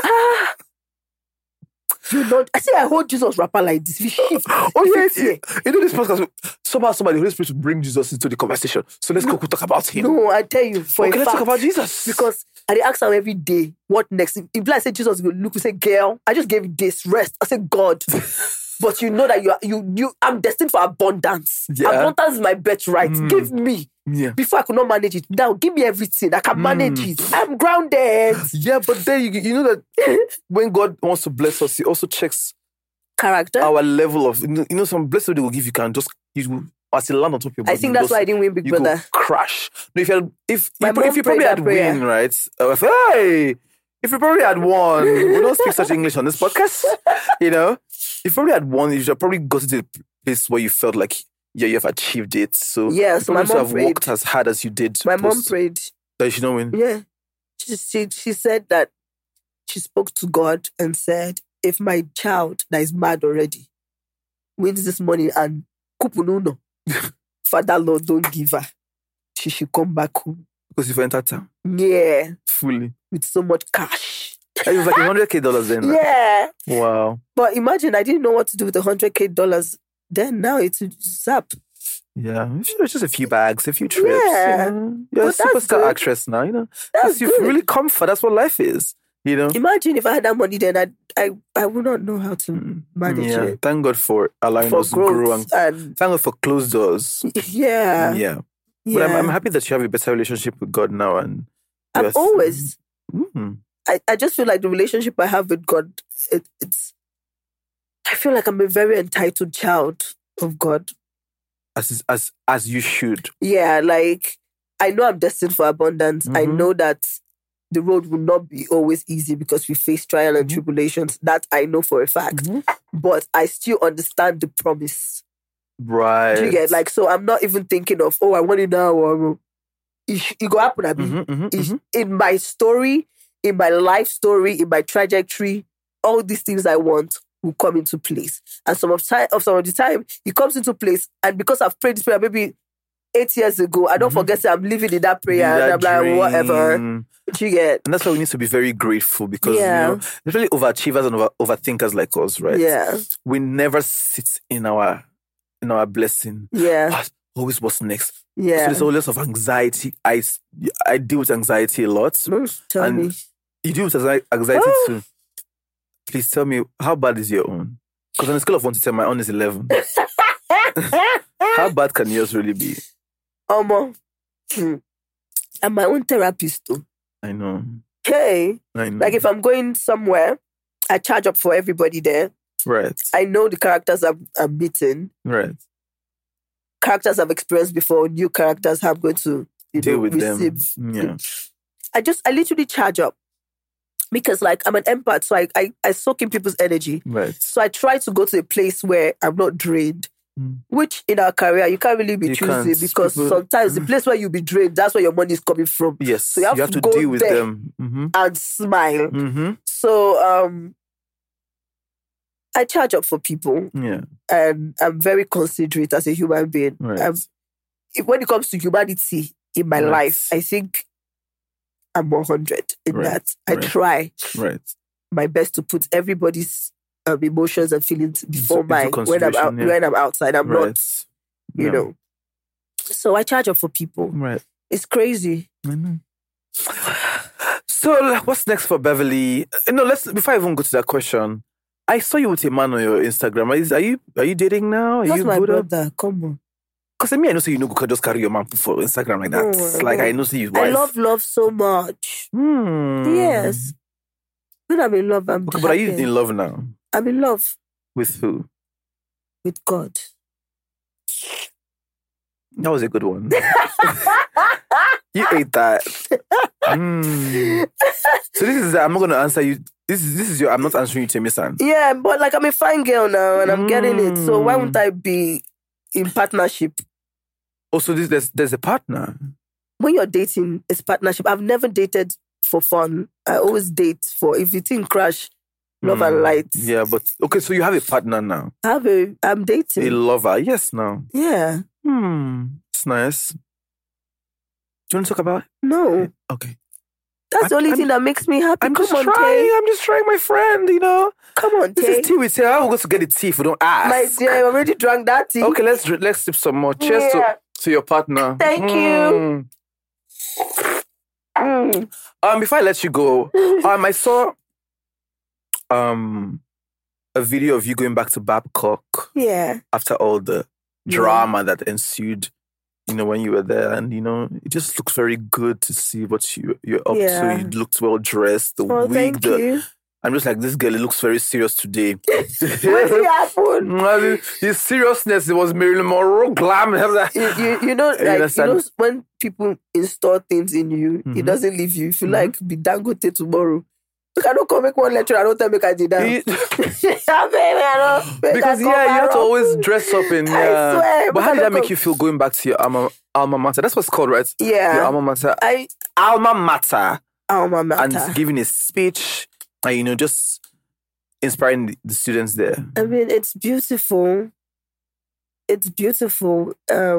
I hold Jesus rapper like this. We shift. This podcast, somehow the Holy Spirit will bring Jesus into the conversation. So let's go talk about him. No, I tell you, for a fact. Let's talk about Jesus. Because I ask him every day, what next? If I say Jesus will look, we say, girl, I just gave you this rest. I said, God. But you know that I'm destined for abundance. Yeah. Abundance is my birthright. Give me. Yeah. Before I could not manage it. Now give me everything. I can manage it. I'm grounded. Yeah, but then you know that when God wants to bless us, He also checks character. Our level of some blessing He will give. You can just as a land on top of your body. I think that's why I didn't win Big Brother. Crash. No, if you probably had win, right? Hey. If you probably had won, we don't speak such English on this podcast. If you probably had won, you should probably got to the place where you felt like, you have achieved it. So yes, you my mom have worked as hard as you did. My mom prayed that you should not win. Yeah, she said that she spoke to God and said, if my child that is mad already wins this money and kupununo, Father Lord, don't give her. She should come back home. Because you've entered town? Yeah. Fully. With so much cash. It was like $100K then? Yeah. Wow. But imagine, I didn't know what to do with $100K then. Now it's zap. Yeah. It's just a few bags, a few trips. Yeah. You're a superstar actress now, That's you've really come for. That's what life is, Imagine if I had that money then, I would not know how to manage it. Thank God for allowing us to grow and thank God for closed doors. Yeah. Yeah. But I'm happy that you have a better relationship with God now. And I've always. I just feel like the relationship I have with God, it's. I feel like I'm a very entitled child of God. As you should. Yeah, like I know I'm destined for abundance. I know that the road will not be always easy because we face trial and tribulations. That I know for a fact. But I still understand the promise. Right. Do you get so I'm not even thinking of, I want it now or it go happen at me. In my story, in my life story, in my trajectory, all these things I want will come into place. And some of the time, it comes into place. And because I've prayed this prayer maybe 8 years ago, I don't forget that I'm living in that prayer and I'm like, whatever. Do you get? And that's why we need to be very grateful because, especially overachievers and overthinkers like us, right? Yeah. We never sit in our blessing. Yeah. Always what's next. Yeah. So there's always of anxiety. I deal with anxiety a lot. Tell me. You deal with anxiety too. Please tell me, how bad is your own? Because on a scale of 1 to 10, my own is 11. How bad can yours really be? I'm my own therapist too. I know. Okay. I know. Like if I'm going somewhere, I charge up for everybody there. Right. I know the characters I'm meeting. Right. Characters I've experienced before, new characters I'm going to deal with receive. them. Yeah. I literally charge up. Because like I'm an empath, so I soak in people's energy. Right. So I try to go to a place where I'm not drained. Which in our career, you can't really be choosy because sometimes the place where you'll be drained, that's where your money is coming from. Yes. So you have to go deal with them. And smile. So I charge up for people. Yeah. And I'm very considerate as a human being. Right. When it comes to humanity in my life, I think I'm 100 in that. I try my best to put everybody's emotions and feelings before mine when I'm outside. I'm not, you know. So I charge up for people. Right. It's crazy. I know. So what's next for Beverly? Before I even go to that question, I saw you with a man on your Instagram. Are you dating now? That's my brother. Come on. Because I know you could just carry your man for Instagram like that. I know you wife. I love so much. Yes. When I'm in love, I'm happy. But are you in love now? I'm in love. With who? With God. That was a good one. You ate that. So this is I'm not going to answer you. This is I'm not answering you, Temi-san. Yeah, but like I'm a fine girl now and I'm getting it. So why wouldn't I be in partnership? Also, there's a partner. When you're dating, it's partnership. I've never dated for fun. I always date for, if you think crash, love and light. Yeah, but okay, so you have a partner now. I'm dating. A lover, yes, now. Yeah. It's nice. Do you want to talk about it? No. Okay. That's the only thing that makes me happy. I'm just trying, my friend, Come on, Tay. This is tea with Tay. I'm going to get the tea if we don't ask. My dear, I already drank that tea. Okay, let's sip some more. Cheers to your partner. Thank you. Before I let you go, I saw a video of you going back to Babcock. Yeah. After all the drama that ensued, when you were there, and it just looks very good to see what you're up to. You looked well dressed. The wig, thank you. I'm just like, this girl, it looks very serious today. What happened? His seriousness, it was Marilyn Monroe glam. You know, when people install things in you, it doesn't leave you. If you like, be Dangote tomorrow. Look, I don't come make one lecture, I don't tell me I did that. Because you have to always dress up in. I swear. But how did that make you feel going back to your alma mater? That's what it's called, right? Yeah. Your alma mater. Alma mater. Alma mater. And giving a speech. And, just inspiring the students there. I mean, it's beautiful. It's beautiful.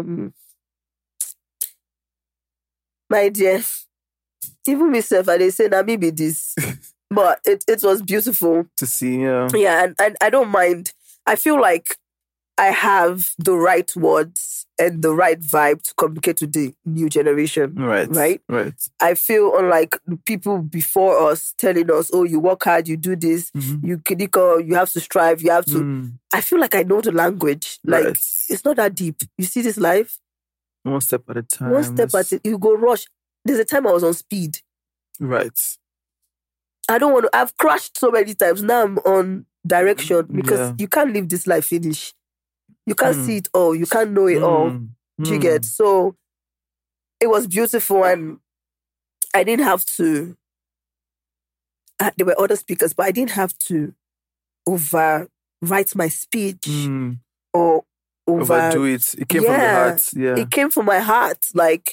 My dear, even myself, they say, now maybe this. But it was beautiful. To see, yeah. Yeah, and I don't mind. I feel like I have the right words and the right vibe to communicate with the new generation. Right? I feel unlike the people before us telling us, oh, you work hard, you do this, you have to strive, you have to... I feel like I know the language. Like, it's not that deep. You see this life? One step at a time. One step at a... You go rush. There's a time I was on speed. Right. I don't want to... I've crashed so many times. Now I'm on direction because you can't live this life finish. You can't see it all. You can't know it all. Do you get? So it was beautiful, and I didn't have to... there were other speakers, but I didn't have to overwrite my speech or overdo it. It came from the heart. Yeah. It came from my heart. Like,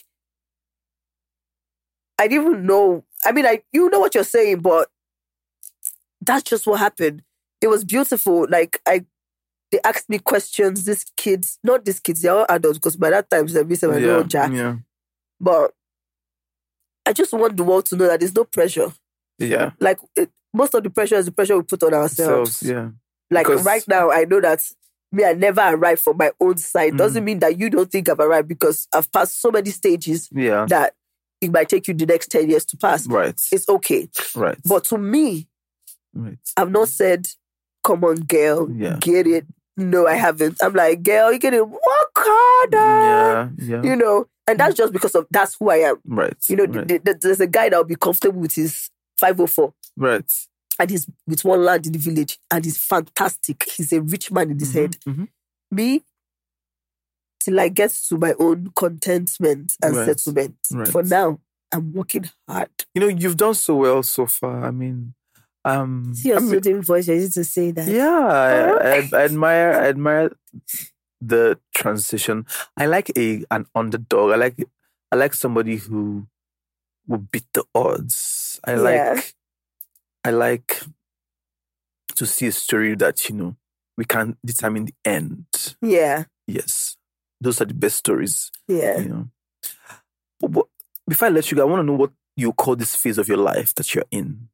I didn't even know. I mean, you know what you're saying, but that's just what happened. It was beautiful. Like, they asked me questions. These kids, not these kids, they're all adults, because by that time, they're Jack. Yeah. But I just want the world to know that there's no pressure. Yeah. Like, most of the pressure is the pressure we put on ourselves. Yeah. Like, right now, I know that I never arrived from my own side. Doesn't mean that you don't think I've arrived, because I've passed so many stages that it might take you the next 10 years to pass. Right. It's okay. Right. But to me, I've not said, come on, girl, get it. No, I haven't. I'm like, girl, you get it. Work hard. mother. Yeah. You know, and that's just because of that's who I am. Right. You know, there's a guy that will be comfortable with his 504. Right. And he's with one land in the village, and he's fantastic. He's a rich man in his head. Me, till I get to my own contentment and settlement. Right. For now, I'm working hard. You know, you've done so well so far. I mean, see your soothing voice. I used to say that. Yeah, I admire the transition. I like an underdog. I like somebody who will beat the odds. I like to see a story that, you know, we can determine the end. Yeah. Yes. Those are the best stories. Yeah. You know. But before I let you go, I want to know what you call this phase of your life that you're in.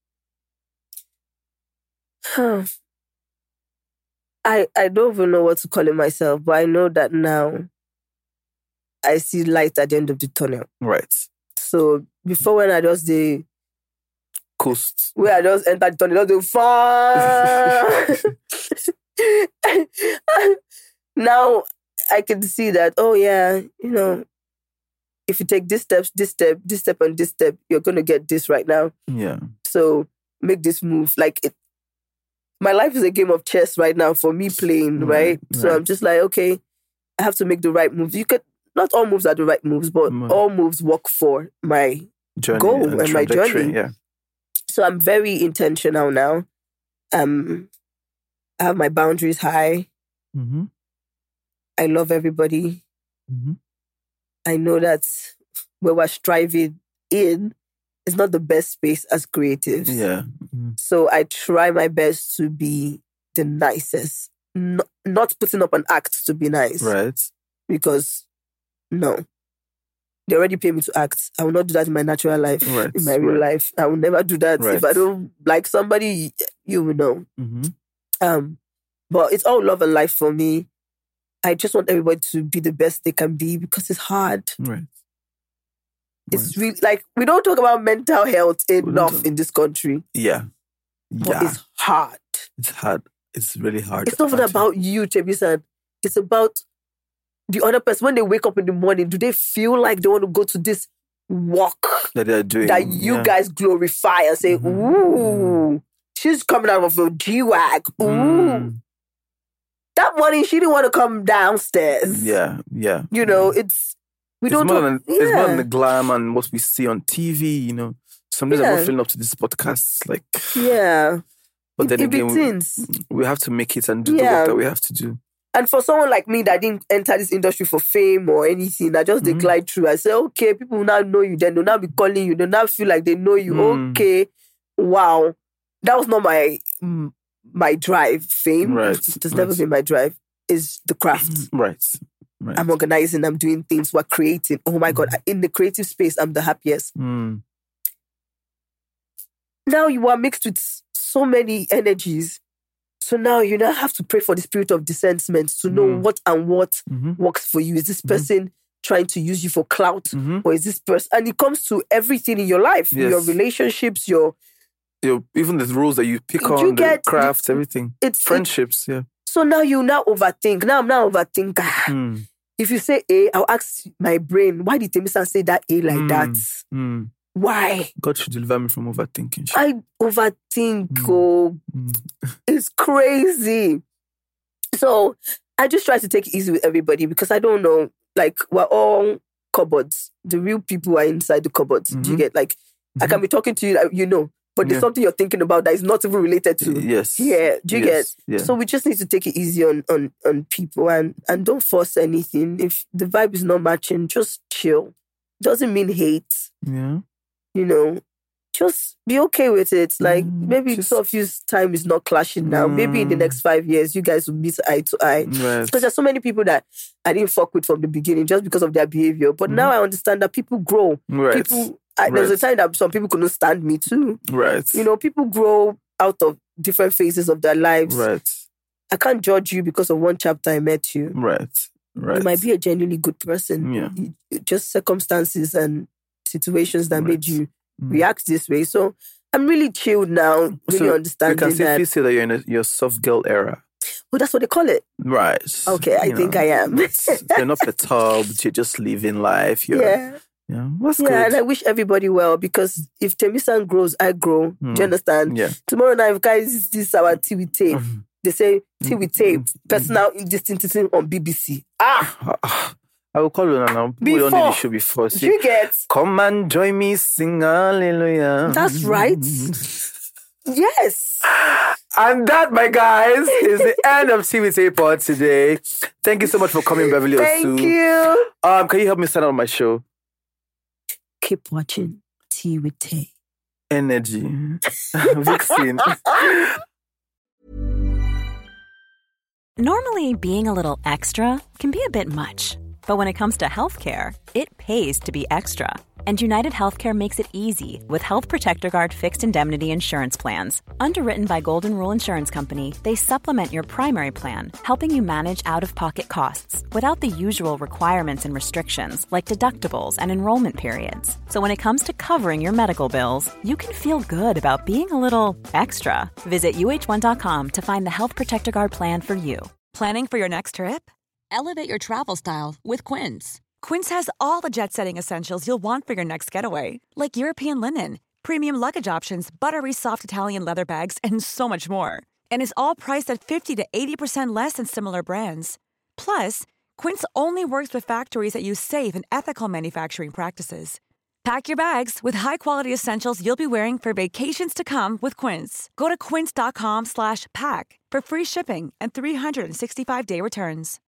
I don't even know what to call it myself, but I know that now I see light at the end of the tunnel. Right. So before, when I just the coast, where I just entered the tunnel, just far. Now I can see that, oh yeah, you know, if you take this step, and this step, you're going to get this right now. Yeah. So make this move. Like my life is a game of chess right now for me playing, right? So I'm just like, okay, I have to make the right moves. Not all moves are the right moves, but all moves work for my goal and my journey. Yeah. So I'm very intentional now. I have my boundaries high. Mm-hmm. I love everybody. Mm-hmm. I know that where we're striving in is not the best space as creatives. Yeah. Mm-hmm. So I try my best to be the nicest. Not putting up an act to be nice. Right. Because, no. They already pay me to act. I will not do that in my natural life, in my real life. I will never do that. If I don't like somebody, you will know. Mm-hmm. But it's all love and life for me. I just want everybody to be the best they can be because it's hard. Right. It's really like we don't talk about mental health enough in this country. Yeah. But it's hard. It's hard. It's really hard. It's not even about you, Trebisan. It's about the other person. When they wake up in the morning, do they feel like they want to go to this walk that they're doing that you guys glorify and say, ooh, she's coming out of a G-Wag. Ooh. That morning, she didn't want to come downstairs. Yeah. You know, it's more than the glam and what we see on TV, you know. Sometimes I'm not feeling up to this podcast. Like, but then again, we have to make it and do the work that we have to do. And for someone like me that didn't enter this industry for fame or anything, I just glide through. I say, okay, people will now know you. Then they'll now be calling you. They'll now feel like they know you. Okay, wow. That was not my drive. Fame has never been my drive. It's the craft. Right. I'm organizing. I'm doing things. We're creating. Oh my God. In the creative space, I'm the happiest. Now you are mixed with so many energies. So now you now have to pray for the spirit of discernment to know what works for you. Is this person trying to use you for clout? Or is this person... And it comes to everything in your life. Your relationships, your even the rules that you pick on, the crafts, everything. It's friendships, So now you now overthink. Now I'm now overthinker. If you say A, I'll ask my brain, why did Temisan say that A like that? Why? God should deliver me from overthinking. I overthink. It's crazy. So I just try to take it easy with everybody because I don't know, like we're all cupboards. The real people are inside the cupboards. Do you get like, I can be talking to you, you know, but there's something you're thinking about that is not even related to. Yes. Yeah. Do you get? Yeah. So we just need to take it easy on people and don't force anything. If the vibe is not matching, just chill. Doesn't mean hate. Yeah. You know, just be okay with it. Like maybe two of you's time is not clashing now. Maybe in the next 5 years, you guys will meet eye to eye. Because there's so many people that I didn't fuck with from the beginning just because of their behavior. But now I understand that people grow. People. There was a time that some people couldn't stand me too. Right. You know, people grow out of different phases of their lives. Right. I can't judge you because of one chapter I met you. Right. You might be a genuinely good person. Yeah. Just circumstances and situations that made you react this way. So I'm really chilled now, really understanding that. You can safely say that you're in your soft girl era. Oh, that's what they call it? Right. Okay, I think I am. You're not perturbed. You're just living life. Yeah, that's good. Yeah, and I wish everybody well, because if Temisan grows, I grow. Do you understand? Yeah. Tomorrow night, guys, this is our tea with tape. They say tea with tape. Personal indistinctism on BBC. I will call you now. We don't need the show before. See, you get? Come and join me, sing hallelujah. That's right. Yes. And that, my guys, is the end of Tea with Tay Pod today. Thank you so much for coming, Beverly Osu. Thank you. Can you help me sign out my show? Keep watching Tea with Tay. Energy. Vixen. Normally, being a little extra can be a bit much. But when it comes to healthcare, it pays to be extra. And United Healthcare makes it easy with Health Protector Guard fixed indemnity insurance plans. Underwritten by Golden Rule Insurance Company, they supplement your primary plan, helping you manage out-of-pocket costs without the usual requirements and restrictions like deductibles and enrollment periods. So when it comes to covering your medical bills, you can feel good about being a little extra. Visit uh1.com to find the Health Protector Guard plan for you. Planning for your next trip? Elevate your travel style with Quince. Quince has all the jet-setting essentials you'll want for your next getaway, like European linen, premium luggage options, buttery soft Italian leather bags, and so much more. And is all priced at 50 to 80% less than similar brands. Plus, Quince only works with factories that use safe and ethical manufacturing practices. Pack your bags with high-quality essentials you'll be wearing for vacations to come with Quince. Go to quince.com/pack for free shipping and 365-day returns.